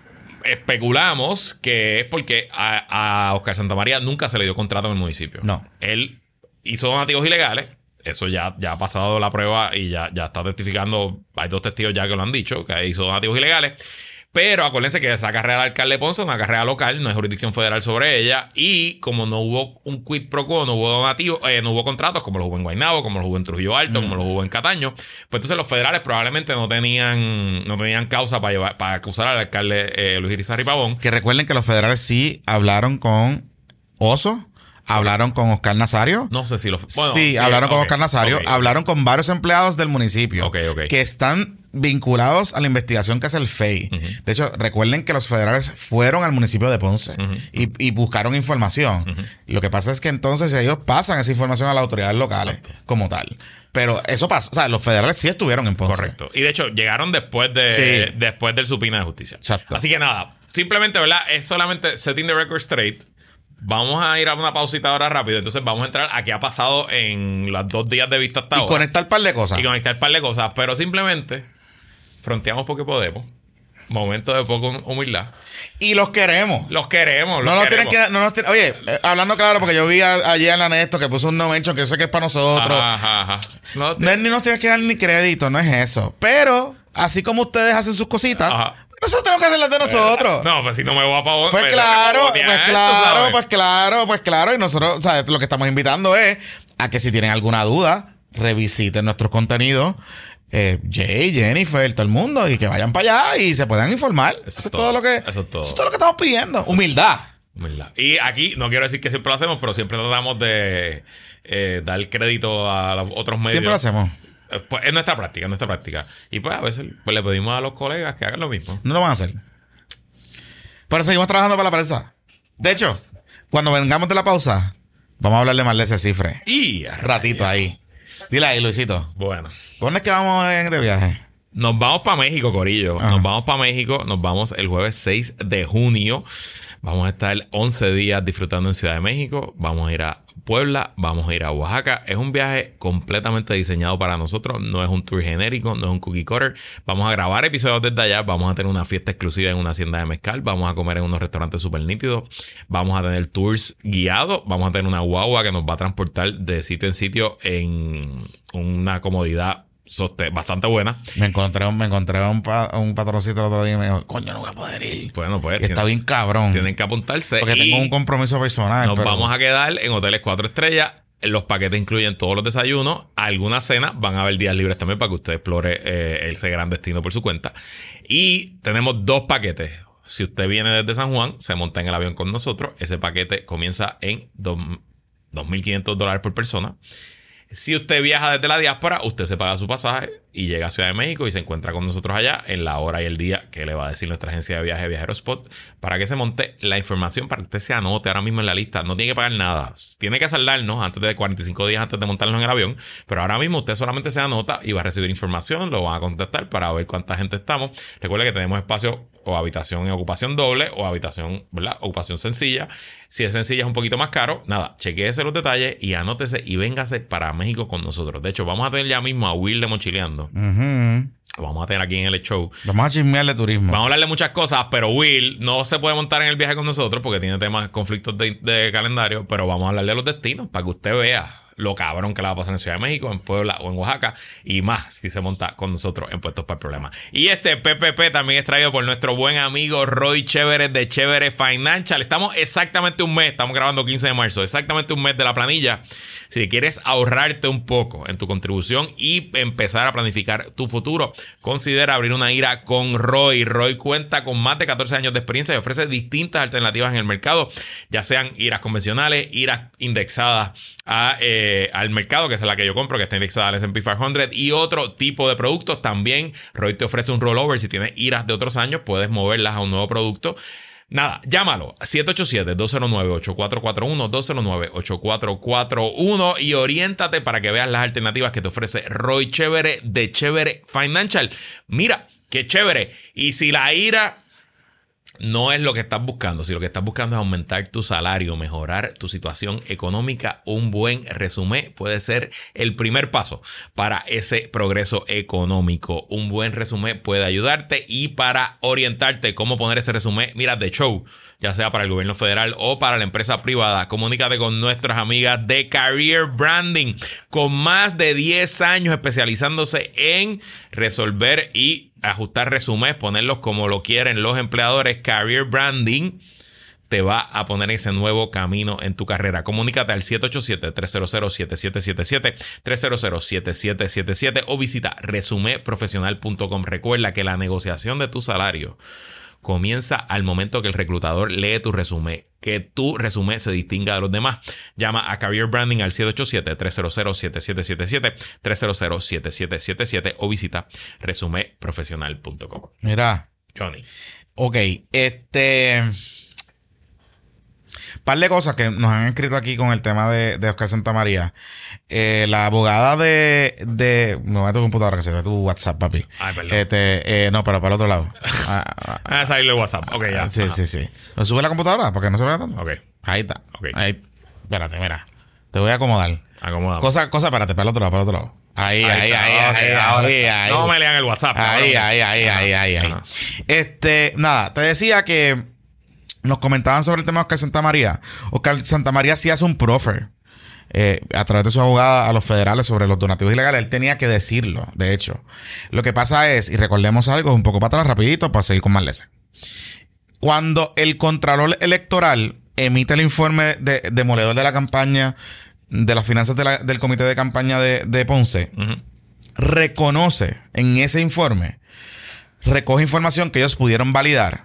especulamos que es porque a, a Oscar Santamaría nunca se le dio contrato en el municipio. No. Él hizo donativos ilegales. Eso ya, ya ha pasado la prueba y ya, ya está testificando. Hay dos testigos ya que lo han dicho, que hizo donativos ilegales. Pero acuérdense que esa carrera del alcalde de Ponce es una carrera local, no hay jurisdicción federal sobre ella. Y como no hubo un quid pro quo, no hubo donativos, eh, no hubo contratos, como los hubo en Guaynabo, como los hubo en Trujillo Alto, mm. como los hubo en Cataño, pues entonces los federales probablemente no tenían no tenían causa para llevar, para acusar al alcalde eh, Luis Rizarry Pavón. Que recuerden que los federales sí hablaron con Oso. ¿Hablaron con Oscar Nazario? No sé si lo... Bueno, sí, sí, hablaron okay, con Oscar Nazario. Okay, hablaron okay. con varios empleados del municipio okay, okay. que están vinculados a la investigación que hace el F E I. Uh-huh. De hecho, recuerden que los federales fueron al municipio de Ponce uh-huh. y, y buscaron información. Uh-huh. Lo que pasa es que entonces ellos pasan esa información a las autoridades locales Exacto. como tal. Pero eso pasa. O sea, los federales sí estuvieron en Ponce. Correcto. Y de hecho, llegaron después de sí. después del supina de justicia. Exacto. Así que nada, simplemente, ¿verdad? Es solamente setting the record straight. Vamos a ir a una pausita ahora rápido. Entonces vamos a entrar a qué ha pasado en los dos días de vista hasta Y ahora. conectar un par de cosas. Y conectar un par de cosas. Pero simplemente fronteamos porque podemos. Momento de poco humildad. Y los queremos. Los queremos. Los No nos tienen queremos. que... No nos tienen- Oye, eh, hablando claro, porque yo vi a- ayer en la Nesto que puso un no mention que yo sé que es para nosotros. Ajá, ajá, ajá. No te- No es ni nos tienes que dar ni crédito, no es eso. Pero, así como ustedes hacen sus cositas, Ajá. nosotros tenemos que hacer las de nosotros. No, pues si no me voy a pavor. Pues me- claro, me voy a pues botear, tú claro, sabes. pues claro, pues claro. Y nosotros, o sea, lo que estamos invitando es a que si tienen alguna duda, revisiten nuestros contenidos. Eh, Jay, Jennifer, todo el mundo, y que vayan para allá y se puedan informar. Eso, es todo. lo que, Eso es todo. Eso es todo lo que estamos pidiendo. Humildad. ¿Verdad? Y aquí, no quiero decir que siempre lo hacemos, pero siempre tratamos de eh, dar crédito a los otros medios. Siempre lo hacemos. Eh, Pues es nuestra práctica, es nuestra práctica. Y pues a veces pues, le pedimos a los colegas que hagan lo mismo. No lo van a hacer. Pero seguimos trabajando para la prensa. De hecho, cuando vengamos de la pausa, vamos a hablarle más de ese cifre. Y a Ratito ahí. Dile ahí, Luisito. Bueno. ¿Dónde es que vamos en- de viaje? Nos vamos para México, Corillo. Ajá. Nos vamos para México. Nos vamos el jueves seis de junio. Vamos a estar once días disfrutando en Ciudad de México. Vamos a ir a Puebla. Vamos a ir a Oaxaca. Es un viaje completamente diseñado para nosotros. No es un tour genérico. No es un cookie cutter. Vamos a grabar episodios desde allá. Vamos a tener una fiesta exclusiva en una hacienda de mezcal. Vamos a comer en unos restaurantes súper nítidos. Vamos a tener tours guiados. Vamos a tener una guagua que nos va a transportar de sitio en sitio en una comodidad soste- bastante buena. Me encontré un, me encontré un, pa- un patroncito el otro día y me dijo, coño, no voy a poder ir. Bueno, pues Y está tienen, bien cabrón. tienen que apuntarse. Porque y tengo un compromiso personal. nos pero- vamos a quedar en hoteles cuatro estrellas. Los paquetes incluyen todos los desayunos, algunas cenas. Van a haber días libres también para que usted explore eh, ese gran destino por su cuenta. Y tenemos dos paquetes. Si usted viene desde San Juan, se monta en el avión con nosotros. Ese paquete comienza en dos mil quinientos dólares por persona. Si usted viaja desde la diáspora, usted se paga su pasaje y llega a Ciudad de México y se encuentra con nosotros allá en la hora y el día que le va a decir nuestra agencia de viaje Viajero Spot para que se monte la información para que usted se anote ahora mismo en la lista. No tiene que pagar nada. Tiene que saldarnos antes de cuarenta y cinco días antes de montarnos en el avión. Pero ahora mismo usted solamente se anota y va a recibir información. Lo van a contactar para ver cuánta gente estamos. Recuerde que tenemos espacio o habitación en ocupación doble o habitación, ¿verdad? Ocupación sencilla. Si es sencilla es un poquito más caro. Nada, chequéese los detalles y anótese y véngase para México con nosotros. De hecho, vamos a tener ya mismo a Will de Mochileando. Ujú. Lo vamos a tener aquí en el show. Vamos a chismear de turismo. Vamos a hablarle muchas cosas, pero Will no se puede montar en el viaje con nosotros porque tiene temas, conflictos de, de calendario, pero vamos a hablarle de los destinos para que usted vea lo cabrón que le va a pasar en Ciudad de México, en Puebla o en Oaxaca y más si se monta con nosotros en Puestos para el Problema. Y este P P P también es traído por nuestro buen amigo Roy Chévere de Chévere Financial. Estamos exactamente un mes, estamos grabando quince de marzo, exactamente un mes de la planilla. Si quieres ahorrarte un poco en tu contribución y empezar a planificar tu futuro, considera abrir una I R A con Roy. Roy cuenta con más de catorce años de experiencia y ofrece distintas alternativas en el mercado, ya sean I R As convencionales, I R As indexadas a, eh, al mercado, que es la que yo compro, que está indexada al S and P quinientos, y otro tipo de productos. También Roy te ofrece un rollover. Si tienes I R As de otros años, puedes moverlas a un nuevo producto. Nada, llámalo siete ocho siete, dos cero nueve, ocho cuatro cuatro uno, dos cero nueve, ocho cuatro cuatro uno y oriéntate para que veas las alternativas que te ofrece Roy Chévere de Chévere Financial. Mira, qué chévere. Y si la I R A no es lo que estás buscando, si lo que estás buscando es aumentar tu salario, mejorar tu situación económica, un buen resumen puede ser el primer paso para ese progreso económico. Un buen resumen puede ayudarte y para orientarte cómo poner ese resumen, mira, de show, ya sea para el gobierno federal o para la empresa privada, comunícate con nuestras amigas de Career Branding, con más de diez años especializándose en resolver y ajustar resúmenes, ponerlos como lo quieren los empleadores. Career Branding te va a poner ese nuevo camino en tu carrera. Comunícate al siete ocho siete, tres cero cero, siete siete siete siete, tres cero cero, siete siete siete siete o visita resumen profesional punto com. Recuerda que la negociación de tu salario comienza al momento que el reclutador lee tu resumen, que tu resumen se distinga de los demás. Llama a Career Branding al siete ocho siete, tres cero cero, siete siete siete siete, tres cero cero, siete siete siete siete o visita resumen profesional punto com. Mira, Johnny. ok, este... par de cosas que nos han escrito aquí con el tema de, de Oscar Santamaría. Eh, la abogada de, de... Me voy a tu computadora que se ve tu WhatsApp, papi. Ay, perdón. Este, eh, no, pero para el otro lado. Ah, ah, Ah, salirle el WhatsApp. Ok, ya. sí, Ajá. sí, sí. ¿Lo sube la computadora? Porque no se vea tanto. Ok. Ahí está. Ok. Ahí. Espérate, mira. Te voy a acomodar. Acomodamos. Cosa, cosa, espérate, para el otro lado, para el otro lado. Ahí, ahí, está, ahí, ok, ahí, ahora ahí, está. ahí. No me lean el WhatsApp. Ahí, cabrón. ahí, ahí, Ajá. ahí, ahí, ahí. Ajá. Este, nada, te decía que nos comentaban sobre el tema de Oscar Santamaría. Oscar Santamaría sí hace un proffer eh, a través de su abogada a los federales sobre los donativos ilegales. Él tenía que decirlo, de hecho. Lo que pasa es, y recordemos algo, un poco para atrás rapidito para seguir con más leyes. Cuando el Contralor Electoral emite el informe de, demoledor de la campaña, de las finanzas de la- del comité de campaña de, de Ponce, Ujú. reconoce en ese informe, recoge información que ellos pudieron validar,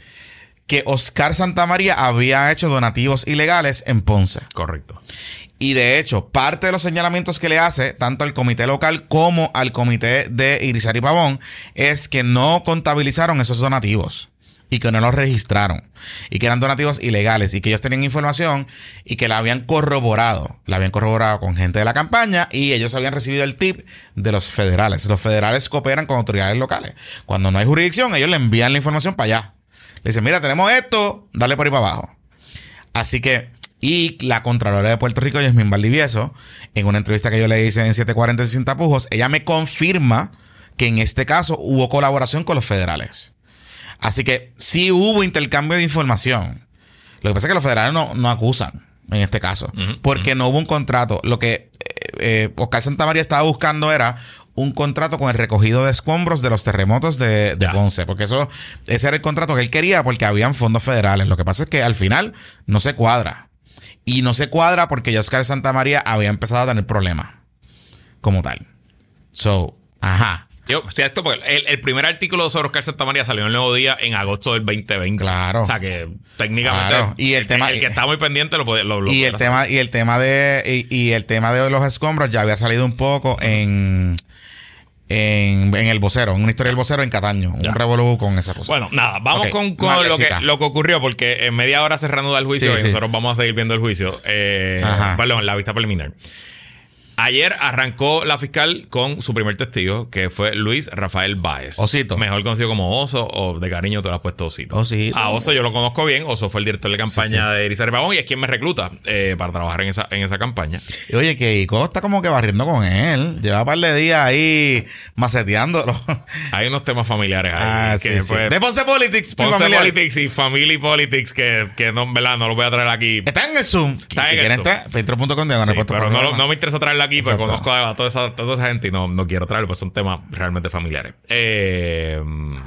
que Oscar Santamaría había hecho donativos ilegales en Ponce. Correcto. Y de hecho, parte de los señalamientos que le hace tanto al comité local como al comité de Irizarry Pavón es que no contabilizaron esos donativos y que no los registraron y que eran donativos ilegales y que ellos tenían información y que la habían corroborado. La habían corroborado con gente de la campaña y ellos habían recibido el tip de los federales. Los federales cooperan con autoridades locales. Cuando no hay jurisdicción, ellos le envían la información para allá. Le dicen, mira, tenemos esto, dale por ahí para abajo. Así que, y la Contralora de Puerto Rico, Yasmín Valdivieso, en una entrevista que yo le hice en setecientos cuarenta Sin Tapujos, ella me confirma que en este caso hubo colaboración con los federales. Así que sí hubo intercambio de información. Lo que pasa es que los federales no, no acusan en este caso, Ujú, porque no hubo un contrato. Lo que eh, eh, Oscar Santamaría estaba buscando era un contrato con el recogido de escombros de los terremotos de, de Ya. Ponce, porque eso ese era el contrato que él quería porque habían fondos federales. Lo que pasa es que al final no se cuadra. Y no se cuadra porque ya Oscar Santamaría había empezado a tener problemas como tal. So, ajá. Yo, o sea, esto porque el, el primer artículo sobre Oscar Santamaría salió en el Nuevo Día en agosto del veinte veinte. Claro. O sea que técnicamente Claro. Y el tema- el que está muy pendiente lo puede lo, lo Y el podrá tema, y el tema de, y, y el tema de los escombros ya había salido un poco en, en, en el vocero, en una historia del vocero en Cataño. Ya. Un revolú con esa cosa. Bueno, nada, vamos Ok, con, con más lo, que, lecita. lo que ocurrió, porque en media hora se reanuda el juicio Sí, y sí. nosotros vamos a seguir viendo el juicio. Eh, Ajá. perdón, la vista preliminar. Ayer arrancó la fiscal con su primer testigo, que fue Luis Rafael Báez. Osito. Mejor conocido como Oso, o de cariño te lo has puesto Osito. Osito. A Oso yo lo conozco bien. Oso fue el director de campaña Sí, sí. de Irizarry Pavón y es quien me recluta eh, para trabajar en esa, en esa campaña. Y oye, que Ico está como que barriendo con él. Lleva un par de días ahí maceteándolo. Hay unos temas familiares ahí. Ah, que, sí, sí. pues, De Ponce Politics. mi Ponce familiar. Politics y Family Politics que, que no, en verdad, no lo voy a traer aquí. Está en el Zoom. Está si en el quieren Zoom. entrar, petro punto com, diagonal Sí, repuesto pero por no, lo- programa. no me interesa traerlo aquí porque Exacto. conozco a toda esa, toda esa gente y no, no quiero traerlo, pues son temas realmente familiares. Eh,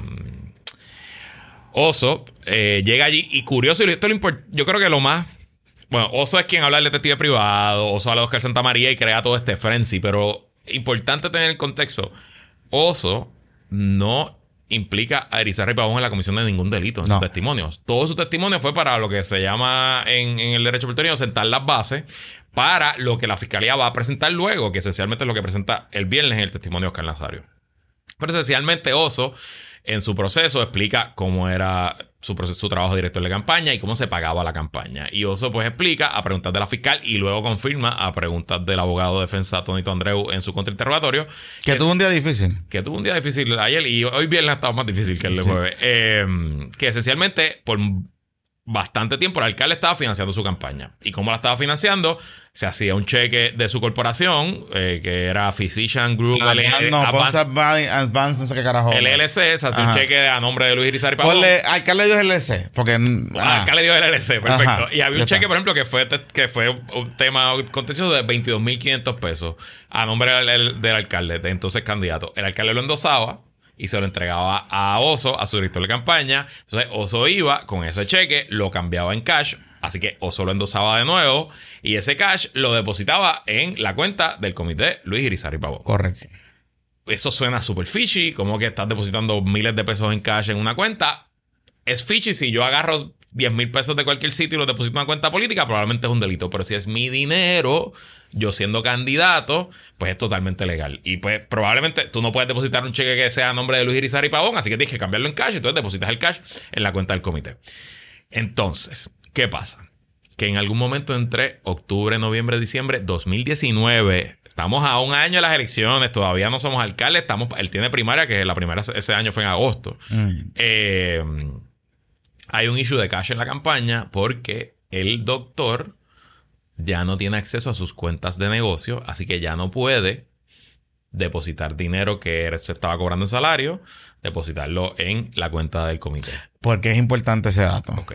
Oso eh, llega allí y curioso, y esto lo import- yo creo que lo más. Bueno, Oso es quien habla del detective privado, Oso habla de Oscar Santamaría y crea todo este frenzy, pero importante tener el contexto. Oso no implica a Irizarry Pavón en la comisión de ningún delito en No. sus testimonios. Todo su testimonio fue para lo que se llama en, en el derecho puertorriqueño sentar las bases para lo que la fiscalía va a presentar luego, que esencialmente es lo que presenta el viernes en el testimonio de Oscar Nazario. Pero esencialmente Oso, en su proceso, explica cómo era su, proceso, su trabajo de director de campaña y cómo se pagaba la campaña. Y Oso pues explica a preguntas de la fiscal y luego confirma a preguntas del abogado de defensa Tonito Andreu en su contrainterrogatorio Que tuvo un día difícil. que tuvo un día difícil ayer y hoy viernes ha estado más difícil que el de Sí. jueves. Eh, que esencialmente, por bastante tiempo, el alcalde estaba financiando su campaña. ¿Y cómo la estaba financiando? Se hacía un cheque de su corporación, eh, que era Physician Group Ah, L L C, no, Advance- Ponce Advance, Advance, no sé qué carajo. L L C, se hacía un Ajá. cheque a nombre de Luis Irizarry Pavón. Ponle, alcalde de L L C, porque... Ah, ah, acá le dio el L L C, perfecto. Ajá, Y había ya un cheque, está. por ejemplo, que fue, que fue un tema contencioso de veintidós mil quinientos pesos a nombre del, del alcalde, de entonces candidato. El alcalde lo endosaba y se lo entregaba a Oso, a su director de campaña. Entonces Oso iba con ese cheque, lo cambiaba en cash. Así que Oso lo endosaba de nuevo y ese cash lo depositaba en la cuenta del comité Luis Irizarry Pavón. Correcto. Eso suena súper fishy, como que estás depositando miles de pesos en cash en una cuenta. Es fishy si yo agarro diez mil pesos de cualquier sitio y los deposito en una cuenta política, probablemente es un delito. Pero si es mi dinero, yo siendo candidato, pues es totalmente legal. Y pues probablemente tú no puedes depositar un cheque que sea a nombre de Luis Irizarry Pavón, así que tienes que cambiarlo en cash. Entonces depositas el cash en la cuenta del comité. Entonces, ¿qué pasa? que en algún momento entre octubre, noviembre, diciembre dos mil diecinueve, estamos a un año de las elecciones, todavía no somos alcaldes, estamos, él tiene primaria, que la primera ese año fue en agosto. Mm. Eh, hay un issue de cash en la campaña porque el doctor ya no tiene acceso a sus cuentas de negocio, así que ya no puede depositar dinero que se estaba cobrando en salario, depositarlo en la cuenta del comité. ¿Por qué es importante ese dato? Ok.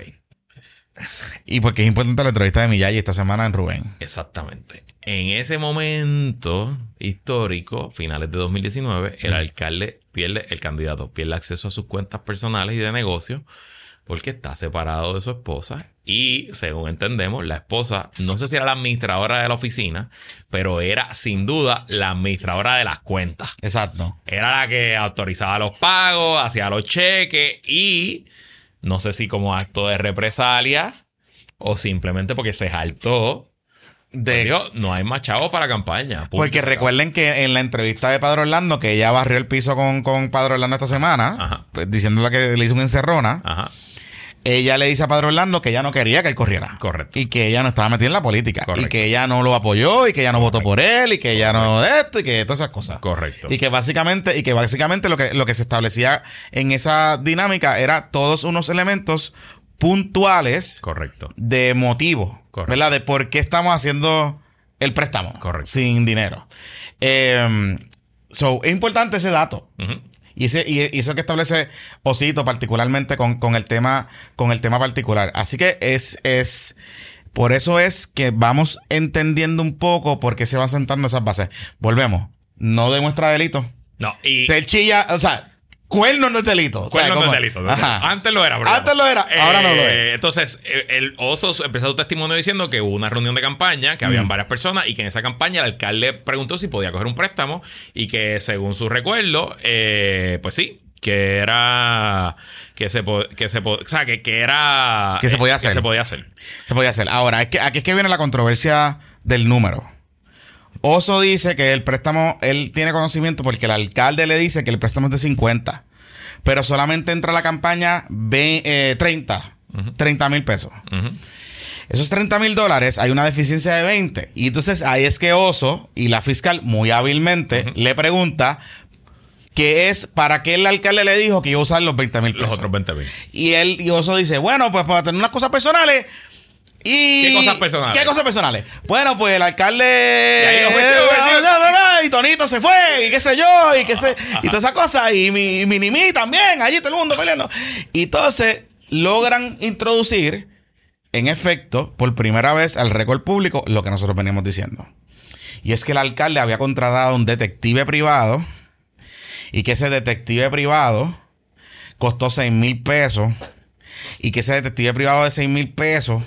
Y porque es importante la entrevista de Millay esta semana en Rubén. Exactamente. En ese momento histórico, finales de dos mil diecinueve, el alcalde pierde, el candidato pierde acceso a sus cuentas personales y de negocio porque está separado de su esposa y, según entendemos, la esposa, no sé si era la administradora de la oficina, pero era sin duda la administradora de las cuentas. Exacto. Era la que autorizaba los pagos, hacía los cheques y no sé si como acto de represalia o simplemente porque se jaltó de... Pues, Dios, no hay más chavos para la campaña. Punto. Porque recuerden que en la entrevista de Padre Orlando, que ella barrió el piso con, con Padre Orlando esta semana, pues, diciéndole que le hizo una encerrona, Ajá. ella le dice a Padre Orlando que ella no quería que él corriera. Correcto. Y que ella no estaba metida en la política. Correcto. Y que ella no lo apoyó y que ella no Correcto. votó por él y que ella no de esto y que todas esas cosas. Correcto. Y que básicamente, y que básicamente lo que, lo que se establecía en esa dinámica era todos unos elementos puntuales. Correcto. De motivo. Correcto. ¿Verdad? De por qué estamos haciendo el préstamo. Correcto. Sin dinero. Eh, so, es importante ese dato. Uh-huh. Y, ese, y eso que establece Osito, particularmente con, con el tema, con el tema particular. Así que es, es, por eso es que vamos entendiendo un poco por qué se van sentando esas bases. Volvemos. No demuestra delito. No, y... Se chilla, o sea, cuerno no es delito. Cuerno o sea, no es ¿cómo? delito. No es Ajá. delito. Antes lo era, bro. Antes lo era, ahora no lo es. Eh, entonces, eh, el Oso empezó su testimonio diciendo que hubo una reunión de campaña, que habían Mm. varias personas y que en esa campaña el alcalde preguntó si podía coger un préstamo y que según su recuerdo, eh, pues sí, que era que se po- que se po- o sea, que, que era Que se podía eh, hacer. que se podía hacer. Se podía hacer. Ahora, es que aquí es que viene la controversia del número. Oso dice que el préstamo, él tiene conocimiento porque el alcalde le dice que el préstamo es de cincuenta. Pero solamente entra a la campaña ve, eh, treinta. Uh-huh. treinta mil pesos. Uh-huh. Esos treinta mil dólares hay una deficiencia de veinte. Y entonces ahí es que Oso y la fiscal muy hábilmente Uh-huh. le pregunta que es para qué el alcalde le dijo que iba a usar los veinte mil pesos. Los otros veinte mil. Y él y Oso dice, bueno, pues para tener unas cosas personales. Y ¿Qué cosas personales? ¿Qué cosas personales? Bueno, pues el alcalde... Y ahí ofreció, ofreció. Y Tonito se fue, y qué sé yo, y qué sé... Y todas esas cosas, y mi, y Minimi también, allí todo el mundo peleando. Y entonces logran introducir, en efecto, por primera vez al récord público, lo que nosotros veníamos diciendo. Y es que el alcalde había contratado a un detective privado, y que ese detective privado costó seis mil pesos, y que ese detective privado de seis mil pesos...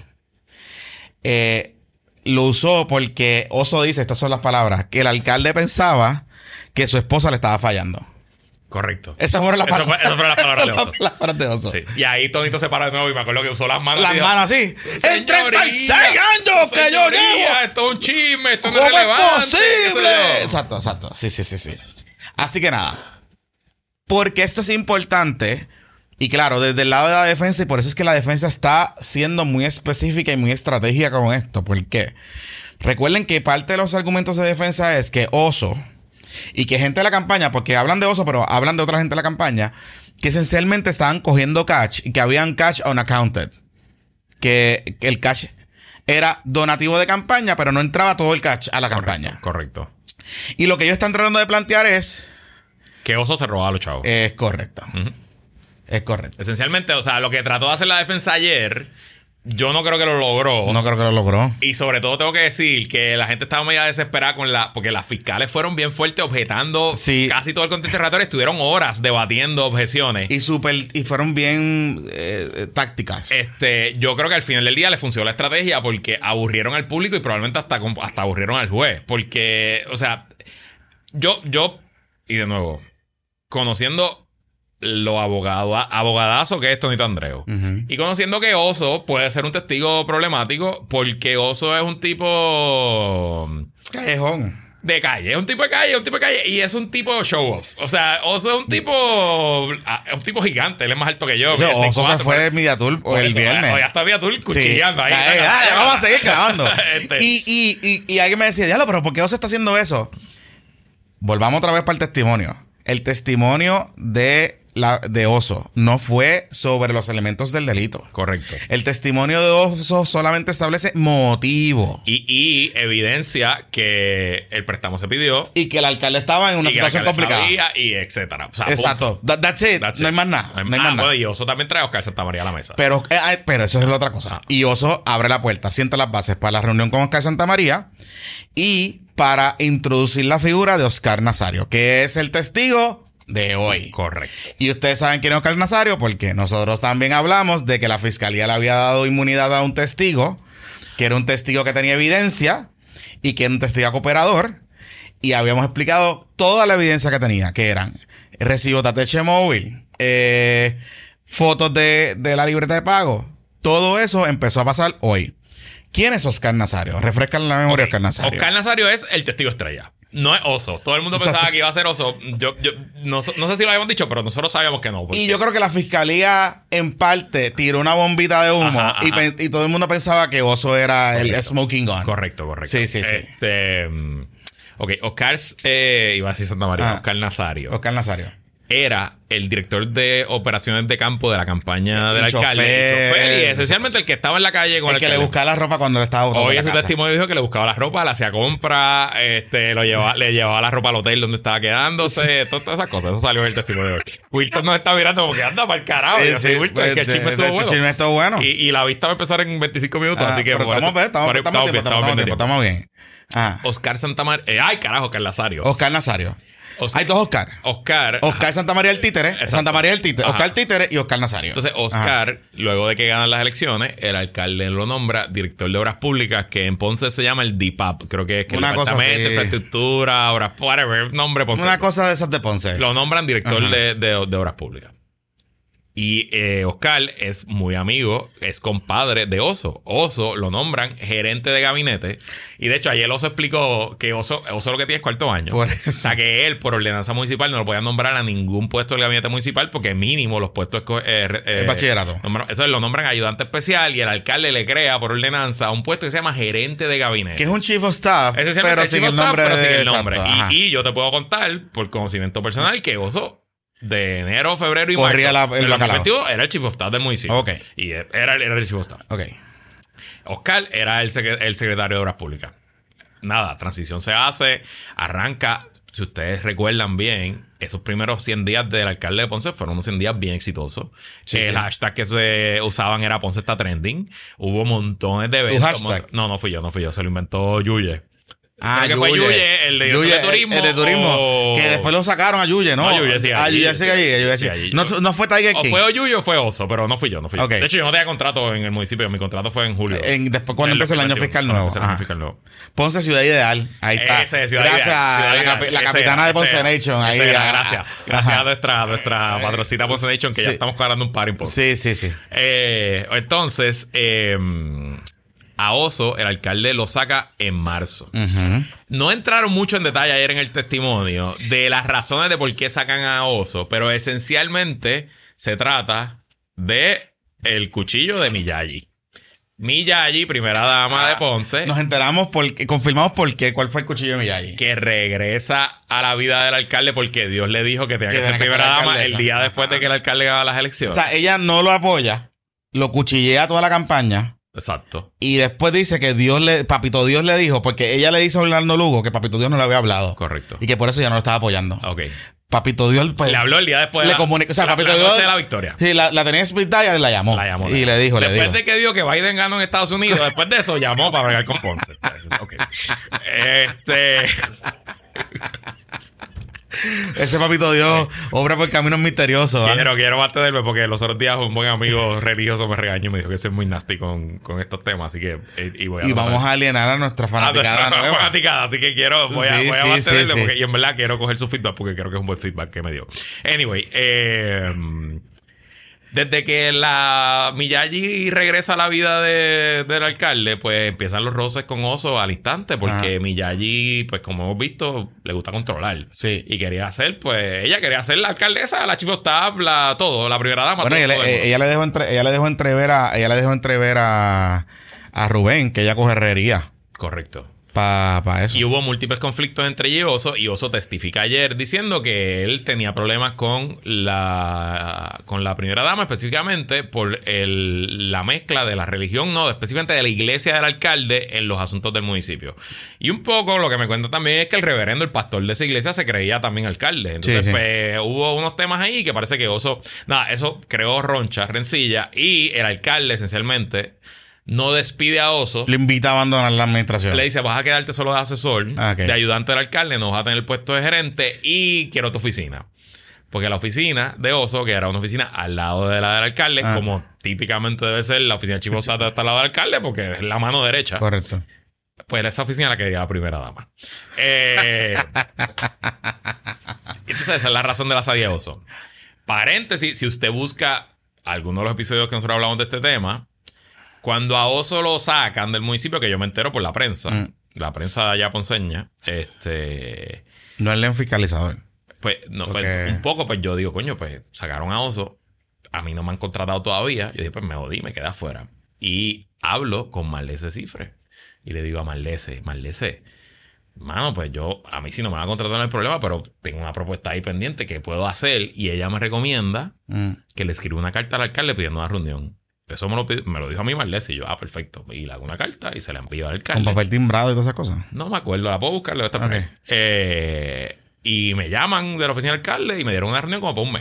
Eh, lo usó porque Oso dice, estas son las palabras, que el alcalde pensaba que su esposa le estaba fallando. Correcto. Esas fueron las Eso palabras. fue- esas fueron las palabras de Esas Oso. fueron las palabras de Oso. Sí. Y ahí Tonito se paró de nuevo y me acuerdo que usó las manos. Las y dijo, manos así. En "Señoría, treinta y seis años que yo señoría, llevo. Esto es un chisme, esto no es ¿Cómo es relevante. qué sé posible? yo". Exacto, exacto. Sí, sí, sí, sí. Así que nada. Porque esto es importante. Y claro, desde el lado de la defensa, y por eso es que la defensa está siendo muy específica y muy estratégica con esto. ¿Por qué? Recuerden que parte de los argumentos de defensa es que Oso y que gente de la campaña, porque hablan de Oso, pero hablan de otra gente de la campaña, que esencialmente estaban cogiendo cash y que habían cash unaccounted. Que, que el cash era donativo de campaña, pero no entraba todo el cash a la campaña. Correcto. Y lo que ellos están tratando de plantear es... Que Oso se robaba a los chavos. Es correcto. Ujú. Es correcto. Esencialmente, o sea, lo que trató de hacer la defensa ayer, yo no creo que lo logró. No creo que lo logró. Y sobre todo tengo que decir que la gente estaba medio desesperada con la... Porque las fiscales fueron bien fuertes objetando Sí. casi todo el contexto interrogatorio. Estuvieron horas debatiendo objeciones. Y super, y fueron bien eh, tácticas. Este, yo creo que al final del día le funcionó la estrategia porque aburrieron al público y probablemente hasta, hasta aburrieron al juez. Porque, o sea, yo, yo, y de nuevo, conociendo lo abogado, abogadazo que es Tonito Andreu. Ujú. Y conociendo que Oso puede ser un testigo problemático porque Oso es un tipo... Callejón. de calle. Es un tipo de calle, es un tipo de calle. Y es un tipo show off. O sea, Oso es un tipo. Es un tipo gigante. Él es más alto que yo. Yo, mide Oso se cuatro, fue pero- de Mediatour por el eso, viernes. Ya está Viatul cuchilleando ahí. Dale, dale, vamos a seguir grabando. Este. y, y, y, y alguien me decía, diablo, pero ¿por qué Oso está haciendo eso? Volvamos otra vez para el testimonio. El testimonio de, la, de Oso no fue sobre los elementos del delito. Correcto. El testimonio de Oso solamente establece motivo. Y, y evidencia que el préstamo se pidió. Y que el alcalde estaba en una y que la situación alcaldesa complicada. sabía, y etcétera. O sea, Exacto. That- that's it. That's no hay it. más nada. No hay ah, más nada. bueno, y Oso también trae a Oscar Santamaría a la mesa. Pero, eh, eh, pero eso es la otra cosa. Ah. Y Oso abre la puerta, sienta las bases para la reunión con Oscar Santamaría y para introducir la figura de Oscar Nazario, que es el testigo de hoy. Correcto. Y ustedes saben quién es Oscar Nazario porque nosotros también hablamos de que la fiscalía le había dado inmunidad a un testigo, que era un testigo que tenía evidencia y que era un testigo cooperador. Y habíamos explicado toda la evidencia que tenía, que eran recibo de A T H móvil, eh, fotos de, de la libreta de pago. Todo eso empezó a pasar hoy. ¿Quién es Oscar Nazario? Refrescan la memoria Ok. de Oscar Nazario. Oscar Nazario es el testigo estrella. No es Oso. Todo el mundo Exacto. pensaba que iba a ser Oso. Yo, yo no, no sé si lo habíamos dicho, pero nosotros sabíamos que no. porque- Y yo creo que la fiscalía, en parte, tiró una bombita de humo Ajá, y, ajá. pen- y todo el mundo pensaba que Oso era el Correcto. smoking gun. Correcto, correcto. Sí, sí, sí. Este, mm, ok, Oscar, eh, iba a decir Santa María, Ah. Oscar Nazario. Oscar Nazario. Era el director de operaciones de campo de la campaña del El alcalde. chofer. El chofer, y esencialmente el que estaba en la calle con El el que le alcalde. buscaba la ropa cuando le estaba botando Hoy la en su casa. testimonio dijo que le buscaba la ropa, le hacía compra, este, lo llevaba, le llevaba la ropa al hotel donde estaba quedándose, to- todas esas cosas. Eso salió en el testimonio de hoy. Wilton nos está mirando porque anda para el carajo. Sí, Y yo, sí, sí, Wilton, es que el pues, chisme de- estuvo de- bueno. el chisme estuvo bueno. Y, y la vista va a empezar en veinticinco minutos, Ah, así que pero por estamos eso- bien, estamos, por- estamos, estamos bien, tiempo, estamos, estamos bien de tiempo, tiempo. estamos bien. Ah, Oscar Santamaría. Eh, ay, carajo, Oscar Lazario. Oscar Nazario. Oscar- Hay dos Oscar. Oscar. Oscar Santa María el Títere, Exacto. Santa María el Títere, Ajá. Oscar Títere y Oscar Nazario. Entonces, Ajá. Oscar, luego de que ganan las elecciones, el alcalde lo nombra director de obras públicas, que en Ponce se llama el D I P A P. Creo que es que el Una cosa departamento de así. infraestructura, obras, whatever, nombre Ponce. Una cosa de esas de Ponce. Lo nombran director Ajá. de, de- de obras públicas. Y eh, Oscar es muy amigo, es compadre de Oso. Oso lo nombran gerente de gabinete. Y de hecho, ayer Oso explicó que Oso, Oso lo que tiene es cuarto año. Por eso. O sea, que él, por ordenanza municipal, no lo podía nombrar a ningún puesto del gabinete municipal porque mínimo los puestos... esco- Eh, eh, El bachillerato. nombran- Eso es, lo nombran ayudante especial y el alcalde le crea por ordenanza un puesto que se llama gerente de gabinete. Que es un chief of staff, Esencialmente, pero el sin chief el of staff, nombre. pero sin de- el nombre. exacto, ajá. Y, y yo te puedo contar, por conocimiento personal, que Oso de enero, febrero y Corría marzo la- el del bacalao. dos mil veintidós era el chief of staff del municipio. Ok. Y era, era el chief of staff. Ok. Oscar era el, secre- el secretario de Obras Públicas. Nada, transición se hace, arranca. Si ustedes recuerdan bien, esos primeros cien días del alcalde de Ponce fueron unos cien días bien exitosos. Sí, el sí. hashtag que se usaban era Ponce está trending. Hubo montones de eventos. hashtag? mont- No, no fui yo, no fui yo. Se lo inventó Yuye. Ah, Creo que fue Yuye, el de director Yuye, de turismo, El, de turismo. o- Que después lo sacaron a Yuye, ¿no? No, Yuye sigue Ah, allí, Yuye sigue sí, allí. Yuye sí, sigue- allí. No, no fue Tiger O King. fue Yuyo o fue Oso, pero no fui yo, no fui yo. Ok. De hecho, yo no tenía contrato en el municipio. Mi contrato fue en julio. En- después cuando En empieza el año veintiuno, fiscal cuando nuevo. empieza el año Ajá. fiscal nuevo. Ponce Ciudad Ideal. Ahí está. Ese es Ciudad gracias Ideal, a Ciudad la, Ideal. capi- la Ese capitana era, de ese Ponce era. Nation. Ahí, Ese era, ah, gracias. ah, Gracias ajá. a nuestra, nuestra patrocita Ponce Nation, que ya Sí. estamos cuadrando un par en Ponce. Sí, sí, sí. Eh, entonces, eh, a Oso, el alcalde lo saca en marzo. Ujú. No entraron mucho en detalle ayer en el testimonio de las razones de por qué sacan a Oso, pero esencialmente se trata de el cuchillo de Miyagi. Miyagi, primera dama de Ponce, Nos enteramos, porque confirmamos por qué, cuál fue el cuchillo de Miyagi. que regresa a la vida del alcalde porque Dios le dijo que tenía Que que, ser tenía que primera ser dama el alcaldesa. día después de que el alcalde gana las O elecciones. sea, ella no lo apoya, lo cuchillea toda la campaña. Exacto. Y después dice que Dios le, Papito Dios le dijo, porque ella le dice a Orlando Lugo que Papito Dios no le había hablado. Correcto. Y que por eso ya no lo estaba apoyando. Ok. Papito Dios, pues. Le habló el día después de le la, comunicó. O sea, la, Papito la Dios. noche de la victoria. Sí, la, la tenía en Split Dial y la llamó. La llamó. Y le dijo, le Después dijo. de que dijo que Biden ganó en Estados Unidos, después de eso llamó para bregar con Ponce. Ok. Este. Ese Papito Dios obra por caminos misteriosos. ¿ah? Quiero, quiero mantenerme porque los otros días un buen amigo religioso me regañó y me dijo que soy muy nasty con, con estos temas. Así que. eh, Y, voy a Y vamos a alienar a nuestra a fanaticada nuestra nueva. fanaticada, así que quiero, voy a, Sí, voy a sí, mantenerle sí, sí. porque, y en verdad quiero coger su feedback porque creo que es un buen feedback que me dio. Anyway, eh, Desde que la Miyagi regresa a la vida de, del alcalde, pues empiezan los roces con Oso al instante, porque Ajá. Miyagi, pues como hemos visto, le gusta controlar. Sí. Y quería hacer, pues, ella quería ser la alcaldesa, la chief of staff, la, todo, la primera dama. Bueno, todo, ella, todo le, el mundo. ella le dejó entre, ella le dejó entrever a, ella le dejó entrever a, a Rubén que ella coge herrería Correcto. para pa eso. Y hubo múltiples conflictos entre ella y Oso, y Oso testifica ayer diciendo que él tenía problemas con la con la primera dama, específicamente por el, la mezcla de la religión, no, específicamente de la iglesia del alcalde en los asuntos del municipio. Y un poco lo que me cuenta también es que el reverendo, el pastor de esa iglesia, se creía también alcalde. Entonces, Sí, sí. pues, hubo unos temas ahí que parece que Oso, nada, eso creó roncha, rencilla, y el alcalde esencialmente no despide a Oso. Le invita a abandonar la administración. Le dice, vas a quedarte solo de asesor, Ah, ok. de ayudante del alcalde, no vas a tener el puesto de gerente y quiero tu oficina. Porque la oficina de Oso, que era una oficina al lado de la del alcalde, Ah. como típicamente debe ser la oficina de Chivo Sata está al lado del alcalde, porque es la mano derecha. Correcto. Pues esa oficina la quería la primera dama. Eh, entonces esa es la razón de la salida de Oso. Paréntesis, si usted busca alguno de los episodios que nosotros hablamos de este tema, cuando a Oso lo sacan del municipio, que yo me entero por la prensa, Mm. la prensa de allá ponceña, este, No es el fiscalizador. pues, no, Porque- pues, un poco, pues yo digo, coño, pues sacaron a Oso, a mí no me han contratado todavía, yo dije, pues me jodí, me quedé afuera. Y hablo con Marlese Cifre, y le digo a Marlese, Marlese, mano, pues yo, a mí sí no me van a contratar, no hay problema, pero tengo una propuesta ahí pendiente que puedo hacer, y ella me recomienda Mm. que le escriba una carta al alcalde pidiendo una reunión. Eso me lo, pid- me lo dijo a mí Marlese, y yo, ah, perfecto. Y le hago una carta y se la envío al alcalde. Con papel timbrado y todas esas cosas. No me acuerdo, la puedo buscar, la voy a estar por ahí. Ok. Eh, y me llaman de la oficina del alcalde y me dieron una reunión como para un mes.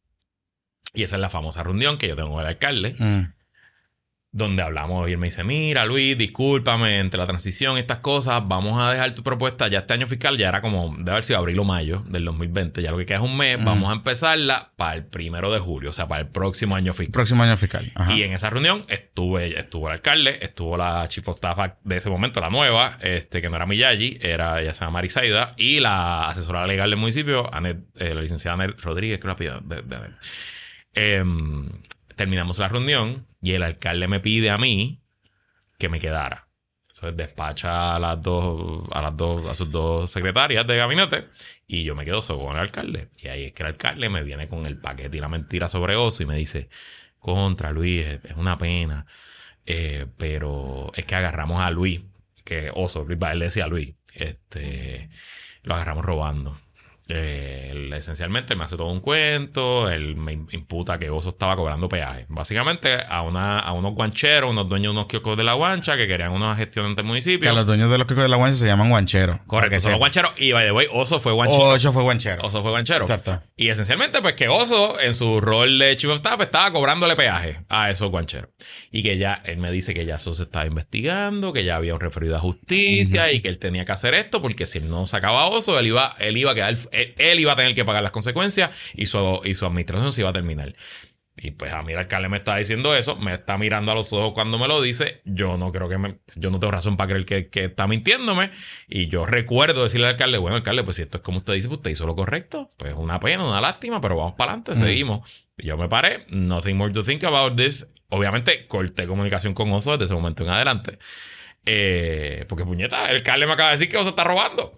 Y esa es la famosa reunión que yo tengo con el alcalde, Mm. donde hablamos y él me dice, mira Luis, discúlpame, entre la transición y estas cosas, vamos a dejar tu propuesta ya este año fiscal, ya era como, debe haber sido abril o mayo del dos mil veinte, ya lo que queda es un mes, Mm. vamos a empezarla para el primero de julio, o sea, para el próximo año fiscal. Próximo año fiscal. Ajá. Y en esa reunión estuve, estuvo el alcalde, estuvo la chief of staff de ese momento, la nueva, este, que no era Miyagi, era, ella se llama Marisaida, y la asesora legal del municipio, Anet, eh, la licenciada Anet Rodríguez, que la pida de, de Anet. Em, terminamos la reunión y el alcalde me pide a mí que me quedara. Entonces despacha a las dos, a las dos, a sus dos secretarias de gabinete y yo me quedo solo con el alcalde. Y ahí es que el alcalde me viene con el paquete y la mentira sobre Oso y me dice, contra Luis, es, es una pena, eh, pero es que agarramos a Luis, que Oso, él le decía a Luis, este, lo agarramos robando. Eh, él, esencialmente él me hace todo un cuento, él me imputa que Oso estaba cobrando peaje. Básicamente a una a unos guancheros, unos dueños de unos kioscos de la guancha que querían una gestión ante el Que municipio. a los dueños de los quicos de la guancha se llaman guancheros. Correcto, son los guancheros. Y by the way, Oso fue guanchero. Ocho fue guanchero. Oso fue guanchero. Exacto. Y esencialmente, pues que Oso, en su rol de chief of staff, estaba cobrándole peaje a esos guancheros. Y que ya, él me dice que ya eso se estaba investigando, que ya había un referido a justicia y que él tenía que hacer esto, porque si él no sacaba a Oso, él iba, él iba a quedar, él, él iba a tener que pagar las consecuencias y su, y su administración se iba a terminar. Y pues a mí el alcalde me está diciendo eso, me está mirando a los ojos cuando me lo dice. Yo no creo que me, yo no tengo razón para creer que, que está mintiéndome. Y yo recuerdo decirle al alcalde, bueno, alcalde, pues si esto es como usted dice, pues usted hizo lo correcto. Pues una pena, una lástima, pero vamos para adelante, Mm. seguimos. Y yo me paré, nothing more to think about this. Obviamente corté comunicación con Oso desde ese momento en adelante. Eh, porque puñeta, el alcalde me acaba de decir que Oso está robando.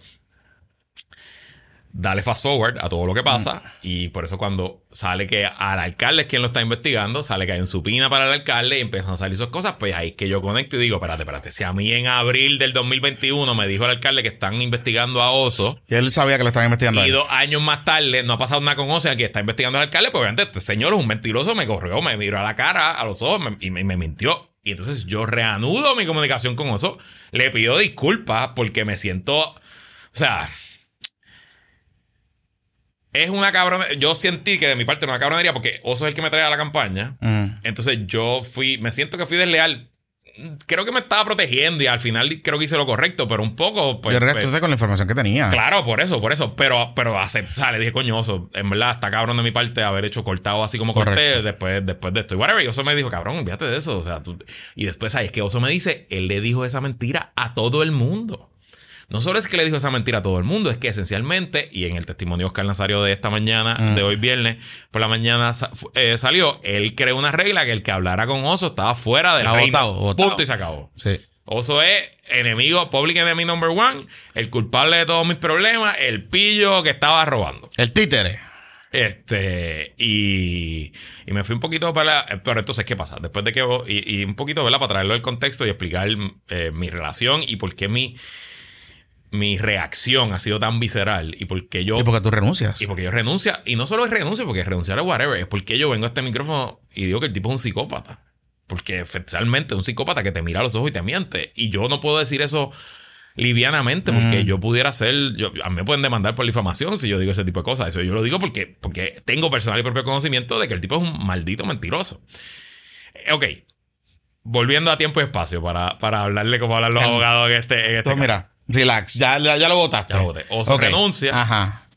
Dale fast forward a todo lo que pasa. Mm. Y por eso cuando sale que al alcalde es quien lo está investigando, sale que hay un supina para el alcalde y empiezan a salir sus cosas, pues ahí es que yo conecto y digo, espérate, espérate, si a mí en abril del dos mil veintiuno me dijo el alcalde que están investigando a Oso Y él sabía que lo estaban investigando. a y él. dos años más tarde no ha pasado nada con Oso y aquí está investigando al alcalde, pues obviamente este señor es un mentiroso, me corrió, me miró a la cara, a los ojos me- y me, me mintió. Y entonces yo reanudo mi comunicación con Oso, le pido disculpas porque me siento, o sea... Es una cabrona. Yo sentí que de mi parte era una cabronería porque Oso es el que me trae a la campaña. Mm. Entonces yo fui, me siento que fui desleal. Creo que me estaba protegiendo y al final creo que hice lo correcto, pero un poco, pues. Yo pues, reactué con la información que tenía. claro, por eso, por eso. Pero, pero hace, o sea, le dije, coño, Oso, en verdad está cabrón de mi parte haber hecho cortado así como corté Correcto. después, después de esto. Y whatever. Y Oso me dijo, cabrón, olvídate de eso. O sea, tú... Y después, ¿sabes qué? Oso me dice, él le dijo esa mentira a todo el mundo. No solo es que le dijo esa mentira a todo el mundo, es que esencialmente, y en el testimonio de Oscar Nazario de esta mañana, mm. de hoy viernes, por la mañana eh, salió, él creó una regla que el que hablara con Oso estaba fuera del reino. Votado, votado. Punto y se acabó. Sí. Oso es enemigo, public enemy number one, el culpable de todos mis problemas, el pillo que estaba robando. El títere. Este, y, y me fui un poquito para la, pero entonces, ¿qué pasa? Después de que, y, y un poquito, ¿verdad? Para traerlo del contexto y explicar eh, mi relación y por qué mi, mi reacción ha sido tan visceral y por qué yo... Y porque tú renuncias. Y porque yo renuncio, y no solo es renuncio, porque renunciar es whatever, es porque yo vengo a este micrófono y digo que el tipo es un psicópata. Porque especialmente un psicópata que te mira a los ojos y te miente. Y yo no puedo decir eso livianamente, porque mm. yo pudiera ser, yo, a mí me pueden demandar por difamación si yo digo ese tipo de cosas. Eso yo lo digo porque, porque tengo personal y propio conocimiento de que el tipo es un maldito mentiroso. Ok, volviendo a tiempo y espacio para, para hablarle como hablan los el, abogados en este, en este Entonces, mira, relax, ya, ya, ya lo votaste. Ya lo voté. Oso okay. renuncia. Ajá.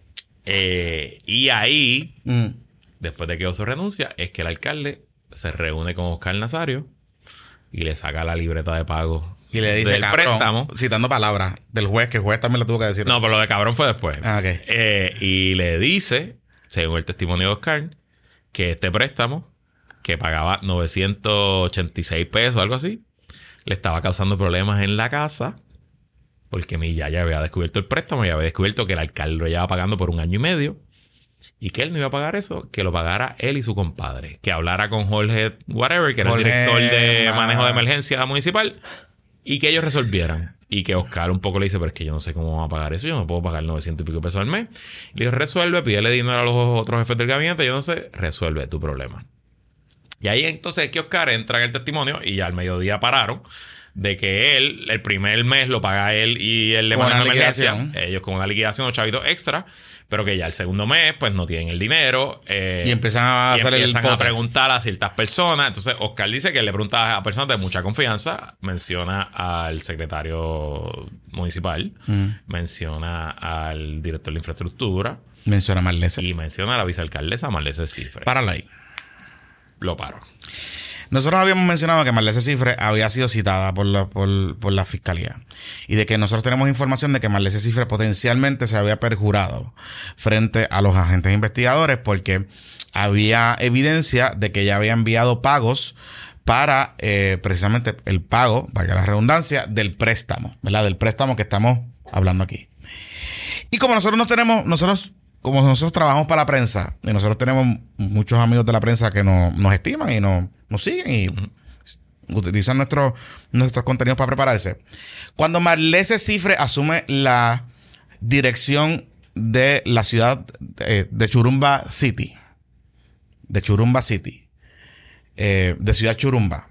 Eh, y ahí, mm. después de que Oso renuncia, es que el alcalde se reúne con Oscar Nazario y le saca la libreta de pago. Y le dice, del cabrón, préstamo. Citando palabras del juez, que el juez también lo tuvo que decir. No, pero lo de cabrón fue después. Ah, ok. Eh, y le dice, según el testimonio de Oscar, que este préstamo, que pagaba novecientos ochenta y seis pesos, algo así, le estaba causando problemas en la casa, porque mi yaya había descubierto el préstamo y había descubierto que el alcalde lo llevaba pagando por un año y medio, y que él no iba a pagar eso, que lo pagara él y su compadre. Que hablara con Jorge Whatever, que era Jorge, el director de ah. manejo de emergencia municipal, y que ellos resolvieran. Y que Oscar un poco le dice, pero es que yo no sé cómo vamos a pagar eso, yo no puedo pagar novecientos y pico pesos al mes. Y le dice, resuelve, pídele dinero a los otros jefes del gabinete, yo no sé, resuelve tu problema. Y ahí entonces es que Oscar entra en el testimonio y ya al mediodía pararon de que él, el primer mes lo paga él y él le maneja emergencia, ellos con una liquidación, unos chavitos extra, pero que ya el segundo mes pues no tienen el dinero, eh, y empiezan a y hacer empiezan el a preguntar a ciertas personas. Entonces Oscar dice que le pregunta a personas de mucha confianza, menciona al secretario municipal, mm. menciona al director de infraestructura, menciona a Marlese y menciona a la vicealcaldesa Marlese Cifre. Páralo ahí. Lo paro. Nosotros habíamos mencionado que Marlese Cifre había sido citada por la, por, por la fiscalía y de que nosotros tenemos información de que Marlese Cifre potencialmente se había perjurado frente a los agentes investigadores porque había evidencia de que ella había enviado pagos para eh, precisamente el pago, valga la redundancia, del préstamo, ¿verdad? Del préstamo que estamos hablando aquí. Y como nosotros no tenemos, nosotros como nosotros trabajamos para la prensa y nosotros tenemos muchos amigos de la prensa que nos, nos estiman y nos, nos siguen y uh-huh. utilizan nuestro, nuestros contenidos para prepararse. Cuando Marlese Cifre asume la dirección de la ciudad de, de Churumba City, de Churumba City, eh, de Ciudad Churumba,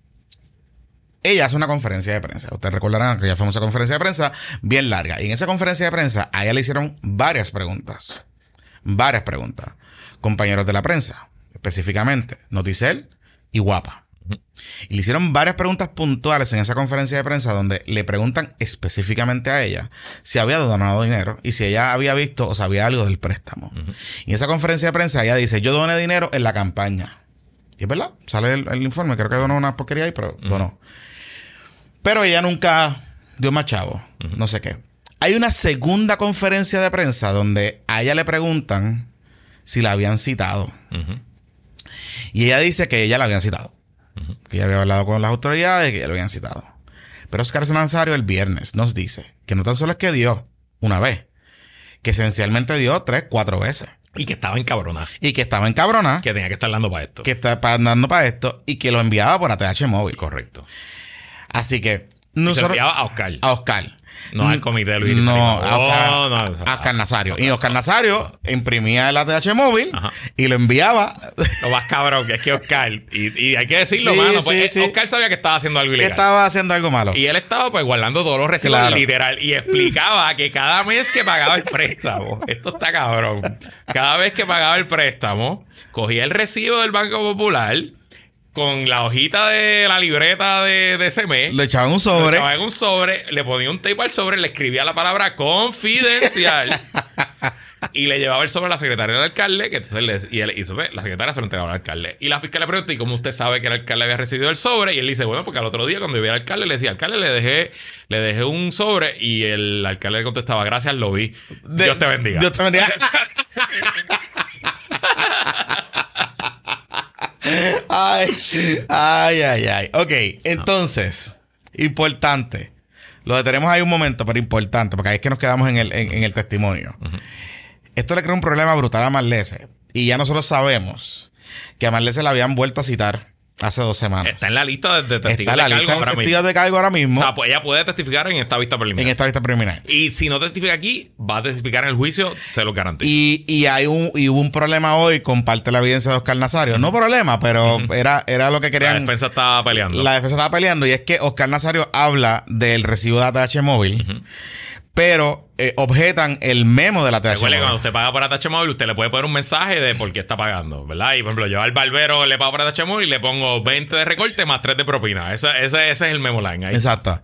ella hace una conferencia de prensa. Ustedes recordarán que ella fue una conferencia de prensa bien larga. Y en esa conferencia de prensa a ella le hicieron varias preguntas. Varias preguntas. Compañeros de la prensa, específicamente Noticel y Guapa. Uh-huh. Y le hicieron varias preguntas puntuales en esa conferencia de prensa donde le preguntan específicamente a ella si había donado dinero y si ella había visto o sabía algo del préstamo. Uh-huh. Y en esa conferencia de prensa ella dice, yo doné dinero en la campaña. Y es verdad, sale el, el informe. Creo que donó una porquería ahí, pero uh-huh. donó. Pero ella nunca dio más chavo. Uh-huh. No sé qué. Hay una segunda conferencia de prensa donde a ella le preguntan si la habían citado. Uh-huh. Y ella dice que ella la habían citado. Uh-huh. Que ella había hablado con las autoridades y que ella lo habían citado. Pero Oscar Nazario el viernes nos dice que no tan solo es que dio una vez, que esencialmente dio tres, cuatro veces. Y que estaba encabronada. Y que estaba encabronada. Que tenía que estar dando para esto. Que estaba dando para esto y que lo enviaba por A T H móvil. Correcto. Así que nosotros, y se enviaba a Oscar. A Oscar. No al comité de Luis. No, a Oscar, oh, no, no, a Oscar Nazario. Y Oscar Nazario imprimía el A T H móvil. Ajá. Y lo enviaba. Lo más cabrón que es que Oscar, y, y hay que decirlo, sí, mano, sí, pues sí. Oscar sabía que estaba haciendo algo ilegal. Que estaba haciendo algo malo. Y él estaba pues guardando todos los recibos, claro. literal. Y explicaba que cada mes que pagaba el préstamo, esto está cabrón, cada vez que pagaba el préstamo, cogía el recibo del Banco Popular con la hojita de la libreta de, de ese mes. Le echaban un sobre. Le echaban un sobre, le ponía un tape al sobre, le escribía la palabra confidencial. y le llevaba el sobre a la secretaria del alcalde, que entonces le, y, él, y sobre, la secretaria se lo entregaba al alcalde. Y la fiscal le preguntó, ¿y cómo usted sabe que el alcalde había recibido el sobre? Y él dice, bueno, porque al otro día cuando yo vi al alcalde le decía, alcalde, le dejé, le dejé un sobre, y el alcalde le contestaba, gracias, lo vi. De- Dios te bendiga. Dios te bendiga. Ay, ay, ay, ay. Ok, entonces, importante. Lo detenemos ahí un momento, pero importante, porque ahí es que nos quedamos en el, en, en el testimonio. Uh-huh. Esto le crea un problema brutal a Marlese. Y ya nosotros sabemos que a Marlese la habían vuelto a citar hace dos semanas. Está en la lista de, de testigos Está en la de lista cargo de ahora testigos mismo. de cargo ahora mismo. O sea, pues ella puede testificar en esta vista preliminar. En esta vista preliminar. Y si no testifica aquí, va a testificar en el juicio, se lo garantizo. Y, y hay un y hubo un problema hoy con parte de la evidencia de Oscar Nazario. Uh-huh. No problema, pero uh-huh. era, era lo que querían. La defensa estaba peleando. La defensa estaba peleando. Y es que Oscar Nazario habla del recibo de A T H móvil. Uh-huh. Pero eh, objetan el memo de la A T H Recuerde, móvil. cuando usted paga por A T H móvil, usted le puede poner un mensaje de por qué está pagando, ¿verdad? Y por ejemplo, yo al barbero le pago por A T H móvil y le pongo veinte de recorte más tres de propina. Ese, ese, ese es el memo line ahí. Exacto.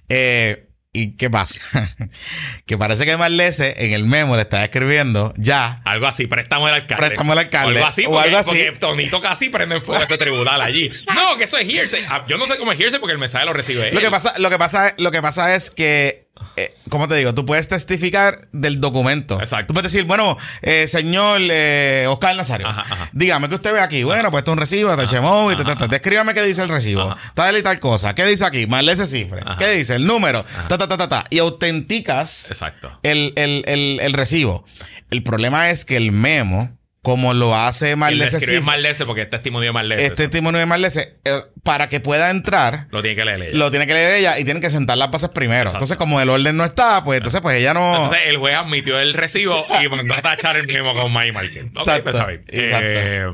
Eh, ¿Y qué pasa? Que parece que Marlese en el memo le está escribiendo ya. Algo así, préstamo del alcalde. Préstamo del alcalde. O algo así, o porque, algo así. porque Tonito casi prende en fuego este tribunal allí. No, que eso es hearsay. Yo no sé cómo es hearsay porque el mensaje lo recibe él. Lo que pasa, lo que pasa, lo que pasa es que Eh, ¿cómo te digo? Tú puedes testificar del documento. Exacto. Tú puedes decir, bueno, eh, señor eh, Oscar Nazario, ajá, ajá. dígame que usted ve aquí. Bueno, pues esto es un recibo, te llamó y te, te, te, descríbame qué dice el recibo. Ajá. Tal y tal cosa. ¿Qué dice aquí? Marlese cifra. Ajá. ¿Qué dice? El número. Ta, ta, ta, ta, ta. Y autenticas Exacto. el, el, el, el recibo. El problema es que el memo, como lo hace Marlese escribe cifra, Marlese porque es testimonio de Marlese. este testimonio de Marlese, eh, para que pueda entrar, Lo tiene que leer ella. lo tiene que leer ella y tiene que sentar las bases primero. Exacto. Entonces, como el orden no está, pues entonces pues ella no... Entonces el juez admitió el recibo y mandó a tachar el mismo con May Marquez. Okay, Exacto, pues, está bien. exacto. Eh,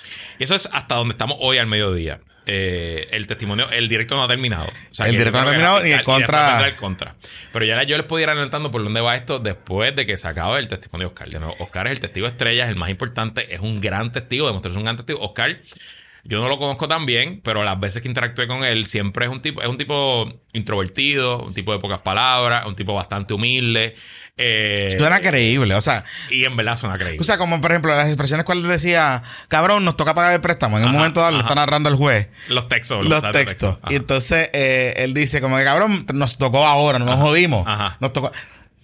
y eso es hasta donde estamos hoy al mediodía. Eh, el testimonio, el directo no ha terminado. O sea, El que directo yo no ha creo que terminado la ni el fiscal ya contra- está viendo el contra. Pero ya yo les puedo ir adelantando por dónde va esto después de que se acabe el testimonio de Oscar. De nuevo, Oscar es el testigo estrella, es el más importante, es un gran testigo, demostró ser un gran testigo. Oscar, yo no lo conozco tan bien, pero las veces que interactué con él, siempre es un tipo, es un tipo introvertido, un tipo de pocas palabras, un tipo bastante humilde. Eh, Suena creíble, o sea... y en verdad suena creíble. O sea, como por ejemplo las expresiones cuando él decía, cabrón, nos toca pagar el préstamo. En un Ajá, momento dado le ajá. está narrando el juez los textos. los mensajes de textos. texto. Y entonces eh, él dice como que, cabrón, nos tocó ahora, no nos jodimos. Ajá. Nos tocó...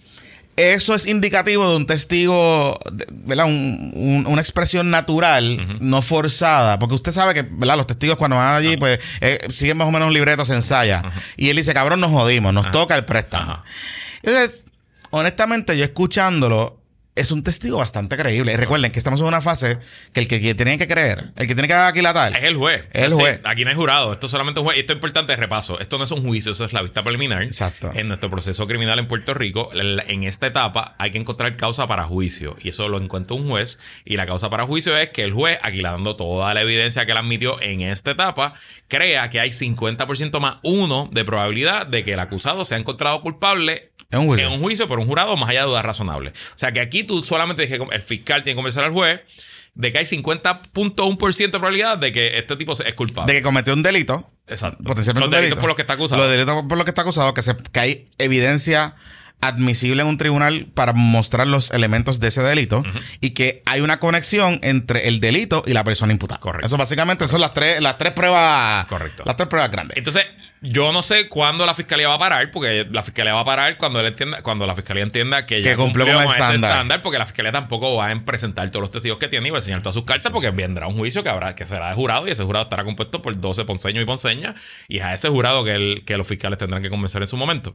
Eso es indicativo de un testigo, de- ¿verdad? Un- un- una expresión natural, Ujú. no forzada. Porque usted sabe que, ¿verdad? Los testigos cuando van allí, pues, eh, siguen más o menos un libreto, se ensaya. Y él dice, cabrón, nos jodimos, nos Ajá. toca el préstamo. Ajá. Entonces, honestamente, yo escuchándolo, es un testigo bastante creíble. Y recuerden que estamos en una fase que el que, que tiene que creer, el que tiene que aquilatar, Es el juez. Es el Sí, juez. aquí no hay jurado. Esto es solamente un juez. Y esto es importante de repaso. Esto no es un juicio, eso es la vista preliminar. Exacto. En nuestro proceso criminal en Puerto Rico, el- en esta etapa hay que encontrar causa para juicio. Y eso lo encuentra un juez. Y la causa para juicio es que el juez, aquilando toda la evidencia que él admitió en esta etapa, crea que hay cincuenta por ciento más uno de probabilidad de que el acusado sea encontrado culpable es un juicio. en un juicio por un jurado más allá de dudas razonables. O sea que aquí tú solamente dije, el fiscal tiene que convencer al juez de que hay cincuenta punto uno por ciento de probabilidad de que este tipo es culpable. De que cometió un delito. Exacto. Potencialmente Los un delitos delito. por los que está acusado. Los delitos por los que está acusado, que, se, que hay evidencia admisible en un tribunal para mostrar los elementos de ese delito uh-huh. y que hay una conexión entre el delito y la persona imputada. Correcto. Eso básicamente son las tres, las tres pruebas. Correcto. Las tres pruebas grandes. Entonces, yo no sé cuándo la fiscalía va a parar, porque la fiscalía va a parar cuando él entienda, cuando la fiscalía entienda que ya Que cumplió con el ese estándar. estándar, porque la fiscalía tampoco va a presentar todos los testigos que tiene y va a enseñar todas sus cartas, sí, porque sí. vendrá un juicio que habrá, que será de jurado, y ese jurado estará compuesto por doce ponceños y ponceñas, y es a ese jurado que, el, que los fiscales tendrán que convencer en su momento.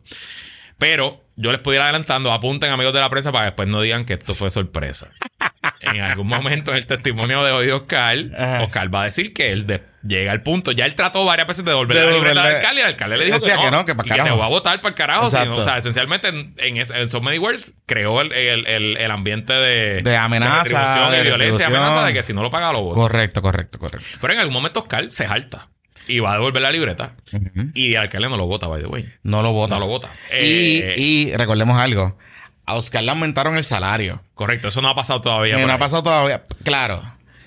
Pero yo les pudiera ir adelantando, apunten amigos de la prensa para que después no digan que esto fue sorpresa. En algún momento en el testimonio de hoy de Oscar, Ajá. Oscar va a decir que él de, llega al punto. Ya él trató varias veces de devolver la libreta al alcalde y el alcalde le dijo que no, que no, que para y que te voy a votar para el carajo. Sino, o sea, esencialmente en, en, en So Many Words creó el, el, el, el ambiente de, de amenaza, de, de violencia, de amenaza de que si no lo paga lo vota. Correcto, correcto, correcto. Pero en algún momento Oscar se jalta y va a devolver la libreta. Uh-huh. Y el alcalde no lo vota, by the way. No lo vota. No lo vota. Y, eh, y recordemos algo. A Oscar le aumentaron el salario. Correcto, eso no ha pasado todavía. Eh, no ha pasado todavía. Claro.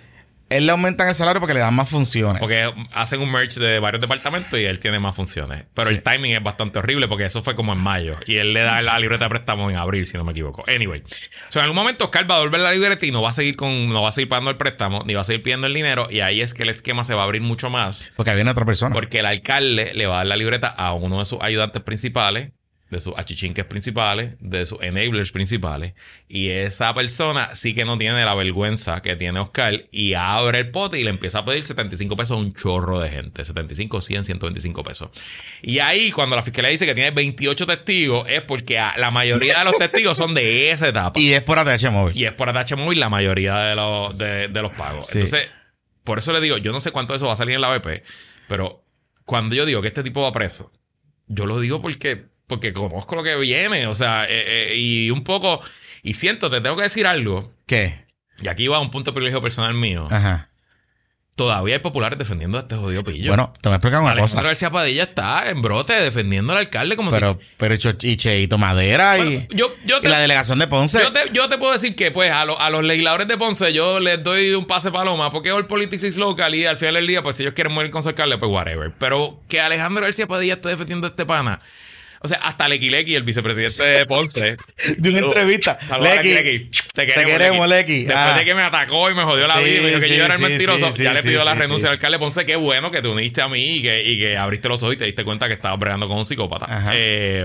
él le aumentan el salario porque le dan más funciones. Porque hacen un merge de varios departamentos y él tiene más funciones. Pero Sí. el timing es bastante horrible porque eso fue como en mayo. Y él le da la libreta de préstamo en abril, si no me equivoco. Anyway. O sea, en algún momento Oscar va a devolver la libreta y no va a seguir con, no va a seguir pagando el préstamo, ni va a seguir pidiendo el dinero. Y ahí es que el esquema se va a abrir mucho más. Porque viene otra persona. Porque el alcalde le va a dar la libreta a uno de sus ayudantes principales, de sus achichinques principales, de sus enablers principales. Y esa persona sí que no tiene la vergüenza que tiene Oscar y abre el pote y le empieza a pedir setenta y cinco pesos a un chorro de gente. setenta y cinco, cien, ciento veinticinco pesos. Y ahí cuando la fiscalía dice que tiene veintiocho testigos es porque a- la mayoría de los testigos son de esa etapa. Y es por A T H móvil. Y es por A T H móvil la mayoría de los, de, de los pagos. Sí. Entonces, por eso le digo, yo no sé cuánto de eso va a salir en la B P, pero cuando yo digo que este tipo va preso, yo lo digo porque, porque conozco lo que viene, o sea, eh, eh, y un poco, y siento, te tengo que decir algo, ¿Qué? y aquí va un punto de privilegio personal mío, Ajá. todavía hay populares defendiendo a este jodido pillo. Bueno, te voy a explicar una Alejandro cosa. García Padilla está en brote defendiendo al alcalde como Pero, si... pero Cho- y Cheito Madera y, Bueno, yo, yo y te, la delegación de Ponce. Yo te, yo te puedo decir que, pues, a, lo- a los legisladores de Ponce yo les doy un pase paloma porque all politics is local y al final del día, pues, si ellos quieren morir con su alcalde, pues, whatever. Pero que Alejandro García Padilla esté defendiendo a este pana. O sea, hasta Lequi Lequi, el vicepresidente de Ponce. De una entrevista. Saludos a Lequi, Lequi. Te te queremos, Lequi. Después Ah. de que me atacó y me jodió la Sí, vida y me dijo que sí, yo era el sí, mentiroso, sí, ya sí, le sí, pidió la sí, renuncia sí. al alcalde Ponce. Qué bueno que te uniste a mí y que, y que abriste los ojos y te diste cuenta que estabas bregando con un psicópata. Ajá. Eh,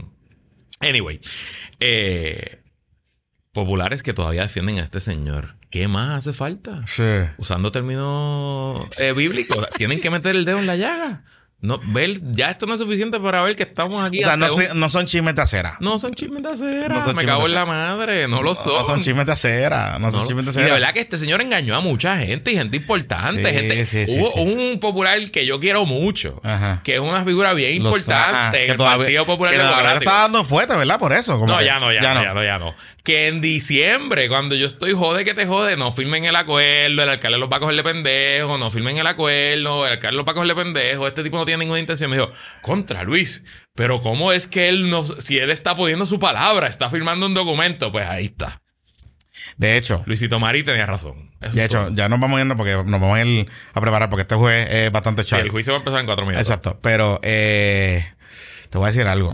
anyway. Eh, populares que todavía defienden a este señor. ¿Qué más hace falta? Sí. Usando términos eh, bíblicos. Tienen que meter el dedo en la llaga. No, ver, ya esto no es suficiente para ver que estamos aquí. O sea, no, ante un- son- no son chismes de acera. no son chismes de acera. No son Me chismes cago de en la madre. No lo son. No son chismes de acera. No son No, chismes de y de acera. verdad que este señor engañó a mucha gente y gente importante. Sí, gente. sí, sí, Hubo sí. un popular que yo quiero mucho, Ajá. que es una figura bien Los- importante ajá, en que el todavía- Partido Popular que todavía Democrático. está dando fuerte, ¿verdad? Por eso. como No, que- ya no, ya, no, ya no, ya no. Que en diciembre, cuando yo estoy jode que te jode, no firmen el acuerdo, el alcalde los va a coger de pendejo, no firmen el acuerdo, el alcalde los va a coger de pendejo, este tipo no tiene ninguna intención. Me dijo, contra Luis, pero ¿cómo es que él no, si él está poniendo su palabra, está firmando un documento? Pues ahí está. De hecho, Luisito Mari tenía razón. Eso de es hecho, todo. ya nos vamos yendo porque nos vamos a ir a preparar porque este juez es bastante Sí, chaval. el juicio va a empezar en cuatro minutos. Exacto. Pero eh, te voy a decir algo.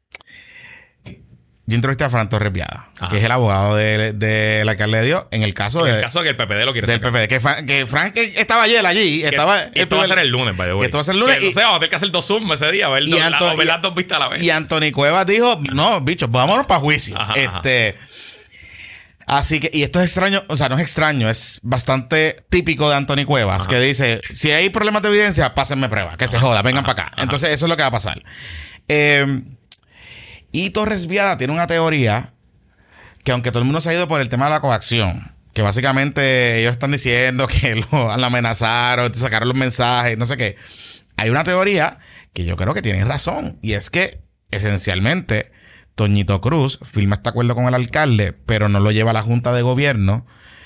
Yo entrevisté a Fran Torres Viada, Ajá. que es el abogado del de, de la alcalde de Dios, en el caso, En de, el caso de que el P P D lo quiere del sacar. P P D. Que, Fran- que Frank estaba ayer allí. Que- estaba, y esto va a ser el lunes, by the way. que esto va a ser el lunes Que, y- no sé, vamos a tener que hacer dos Zoom ese día, ver, y dos, Anto- la- ver y- las dos vistas a la vez. Y Anthony Cuevas dijo, no, bicho, vámonos para juicio. Ajá, este, así que, y esto es extraño, o sea, no es extraño, es bastante típico de Anthony Cuevas, Ajá. que dice, si hay problemas de evidencia, pásenme pruebas, que se joda, vengan ajá, para acá. ajá. Entonces, eso es lo que va a pasar. Eh, y Torres Viada tiene una teoría que aunque todo el mundo se ha ido por el tema de la coacción, que básicamente ellos están diciendo que lo, lo amenazaron, sacaron los mensajes, no sé qué. Hay una teoría que yo creo que tienen razón. Y es que, esencialmente, Toñito Cruz firma este acuerdo con el alcalde, pero no lo lleva a la Junta de Gobierno.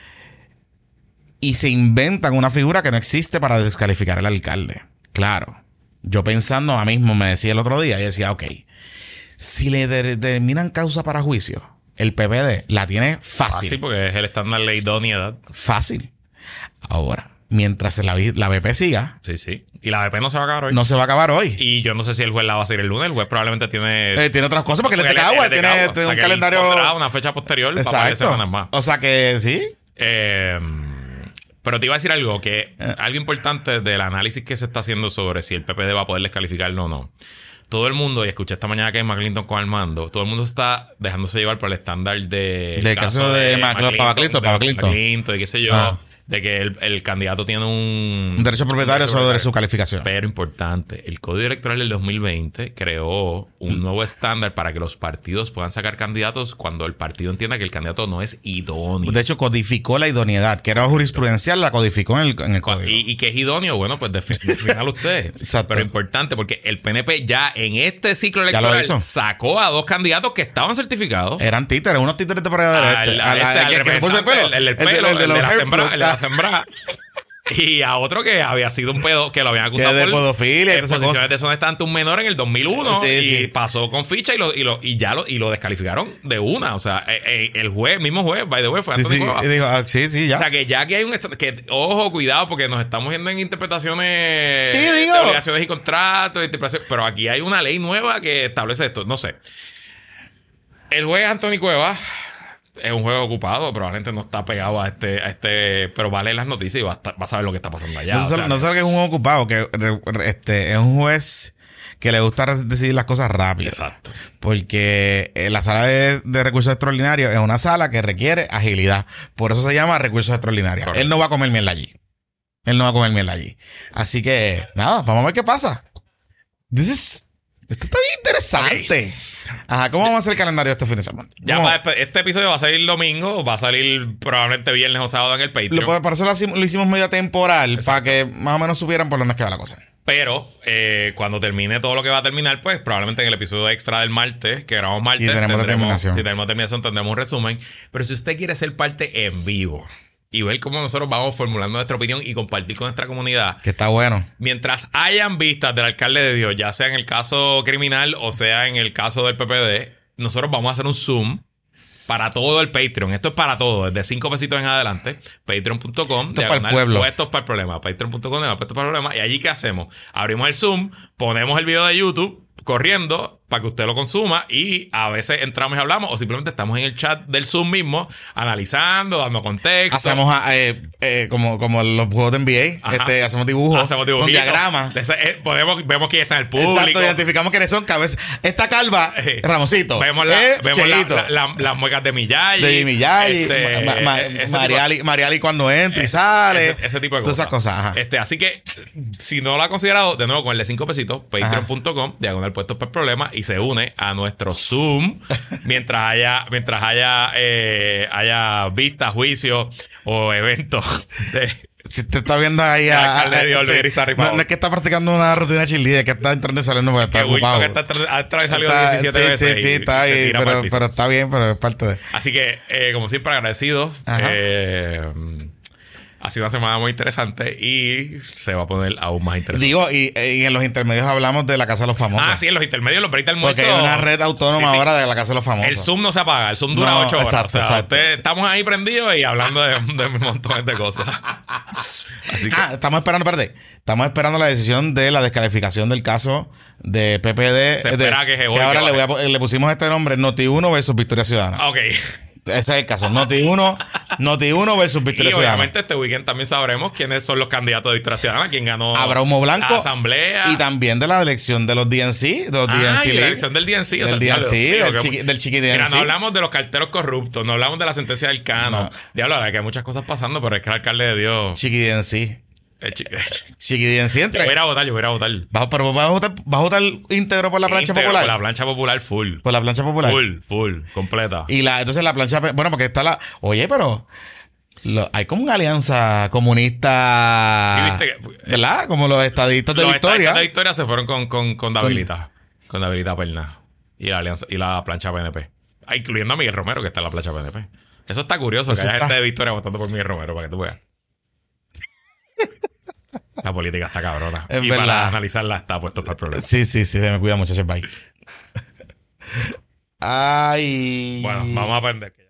Y se inventan una figura que no existe para descalificar al alcalde. Claro. Yo pensando a mismo, me decía el otro día, y decía, ok, si le de- determinan causa para juicio, el P P D la tiene fácil. Fácil, porque es el estándar de idoneidad. Fácil. Ahora, mientras la, vi- la B P siga, Sí, sí. Y la B P no se va a acabar hoy. no se va a acabar hoy. Y yo no sé si el juez la va a hacer el lunes. El juez probablemente tiene... Eh, tiene otras cosas porque él es de Porque Cagua, él es de tiene, Cagua. tiene O sea, un que él calendario. pondrá una fecha posterior para varias Exacto. semanas más. O sea que sí. Eh, pero te iba a decir algo, que algo importante del análisis que se está haciendo sobre si el P P D va a poder descalificarlo o no. Todo el mundo, y escuché esta mañana que es McClinton con Armando, todo el mundo está dejándose llevar por el estándar de... Del caso de Mac- Papa Clinton, de Papa Clinton. McClinton y qué sé yo, Ah. de que el, el candidato tiene un... Un derecho propietario un derecho sobre propietario. su calificación. Pero importante, el Código Electoral del dos mil veinte creó un nuevo estándar para que los partidos puedan sacar candidatos cuando el partido entienda que el candidato no es idóneo. De hecho, codificó la idoneidad, que era jurisprudencial, la codificó en el, en el código. Y, y que es idóneo, bueno, pues defínalo usted. Exacto. Pero importante, porque el P N P ya en este ciclo Ya lo electoral hizo. sacó a dos candidatos que estaban certificados. Eran títeres, unos títeres de por allá del Al- este. al A la- este, al el que se puso el representante, pelo. El, el del pelo, el de, los la hair sembra, plugs. el de la sembra. Y a otro que había sido un pedo, que lo habían acusado Que de por pedofilia y en todas esas posiciones cosas. deshonesta ante un menor en el dos mil uno. Sí, y sí. pasó con ficha y lo, y lo, y ya lo, y lo descalificaron de una. O sea, eh, eh, el juez, el mismo juez, by the way, fue Sí, Anthony sí, Cuevas. y dijo, ah, sí, sí, ya. O sea, que ya que hay un... est- que ojo, cuidado, porque nos estamos yendo en interpretaciones Sí, digo. de obligaciones y contratos, de interpretación, pero aquí hay una ley nueva que establece esto. No sé. El juez Anthony Cuevas es un juez ocupado, probablemente no está pegado a este... A este pero va a leer las noticias y va a, estar- va a saber lo que está pasando allá. no o solo, sea, no solo que es un ocupado, que re- re- este, es un juez que le gusta res- decidir las cosas rápido. Exacto. Porque eh, la sala de, de recursos extraordinarios es una sala que requiere agilidad. Por eso se llama recursos extraordinarios. Correcto. Él no va a comer miel allí. Él no va a comer miel allí. Así que, nada, vamos a ver qué pasa. This is- esto está bien interesante. Ajá, ¿cómo vamos a hacer el calendario este fin de semana? Ya ¿Cómo? va- este episodio va a salir domingo, va a salir probablemente viernes o sábado en el Patreon. Lo, por eso lo, hicimos- lo hicimos media temporal, para que más o menos supieran por dónde es que va la cosa. Pero eh, cuando termine todo lo que va a terminar, pues probablemente en el episodio extra del martes, que grabamos martes, Y tenemos determinación. y tenemos terminación, tendremos un resumen. Pero si usted quiere ser parte en vivo y ver cómo nosotros vamos formulando nuestra opinión y compartir con nuestra comunidad, Que está bueno. mientras hayan vistas del alcalde de Dios, ya sea en el caso criminal o sea en el caso del P P D, nosotros vamos a hacer un Zoom para todo el Patreon. Esto es para todo, desde cinco pesitos en adelante. Patreon punto com. Esto es para el pueblo. Puestos para el problema. Patreon punto com, puestos para el problema. Y allí, ¿qué hacemos? Abrimos el Zoom, ponemos el video de YouTube corriendo para que usted lo consuma y a veces entramos y hablamos o simplemente estamos en el chat del Zoom mismo analizando, dando contexto. Hacemos ah, eh, eh, como, como los juegos de N B A. Ajá. Este, hacemos dibujos. Hacemos con dibujitos. diagramas. Ese- eh, podemos, vemos quién está en el público. Exacto, identificamos quiénes son cabezas. Esta calva, Eh, Ramosito. Vemos, la, eh, vemos la- Cheito. la- la- las muecas de Miyagi. de Miyagi, este, Ma- Ma- eh, ese Mariali, Mariali cuando entra y sale. Ese, ese tipo de todas cosas. esas cosas. Ajá. Este, así que, si no lo ha considerado, de nuevo con el de cinco pesitos, patreon punto com, diagonal puestos para el problema, y se une a nuestro Zoom mientras haya, mientras haya, eh, haya vistas, juicios o eventos de. Si usted está viendo ahí El a, alcalde de Dios, sí, Luis Sarri no, Pavón. no es que está practicando una rutina de cheerleader, que está entrando y saliendo porque está Que Wilson ocupado. que está tra- ha tra- salido Está- diecisiete sí, veces. Sí, sí, y- está y se ahí, tira para pero, el piso. pero está bien, pero es parte de... Así que, eh, como siempre, agradecidos. Ajá. Eh, ha sido una semana muy interesante y se va a poner aún más interesante. Digo, y, y en los intermedios hablamos de la Casa de los Famosos. Ah, sí, en los intermedios, los breaks de almuerzo. Porque hay una red autónoma Sí, sí. ahora de la Casa de los Famosos. El Zoom no se apaga, el Zoom dura No, ocho horas. exacto, o sea, exacto. usted- estamos ahí prendidos y hablando de, de montones de cosas. Así que, Ah, estamos esperando, espérate. Estamos esperando la decisión de la descalificación del caso de P P D. Se espera de- que se que ahora vuelva. le, voy a po- le pusimos este nombre, Noti uno versus Victoria Ciudadana. ok. Ese es el caso. Noti uno, Noti uno versus Y Victoria Ciudadana. obviamente este weekend también sabremos quiénes son los candidatos de Victoria Ciudadana, quién ganó Habrá humo blanco. la asamblea. Y también de la elección de los D N C. De los Ah, D N C y la League. elección del D N C. Del D N C, diablo, del digo, chiqui- que- del chiqui D N C. Mira, no hablamos de los carteros corruptos, no hablamos de la sentencia del Cano. No. Diablo, la verdad que hay muchas cosas pasando, pero es que el alcalde de Dios. Chiqui D N C. el chi- Chiqui D N C Yo entre. voy a ir a votar, yo voy a ir a votar. Bajo, pero vas a votar, vas a votar íntegro por la plancha Íntegro, popular. por la plancha popular full. Por la plancha popular. Full, full, completa. Y la, entonces la plancha, bueno, porque está la. Oye, pero. lo- hay como una alianza comunista. Y viste que- ¿Verdad? Como los estadistas de Los Victoria. estadistas de Victoria se fueron con, con, con Dabilita. Con Dabilita Perna. Y la alianza, y la plancha P N P. Ah, incluyendo a Miguel Romero, que está en la plancha P N P. Eso está curioso, Eso que haya está. gente de Victoria votando por Miguel Romero, para que tú veas. La política está cabrona. Es y verdad. para analizarla está puesto para el problema. Sí, sí, sí, se me cuida mucho ese país. Ay. Bueno, vamos a aprender.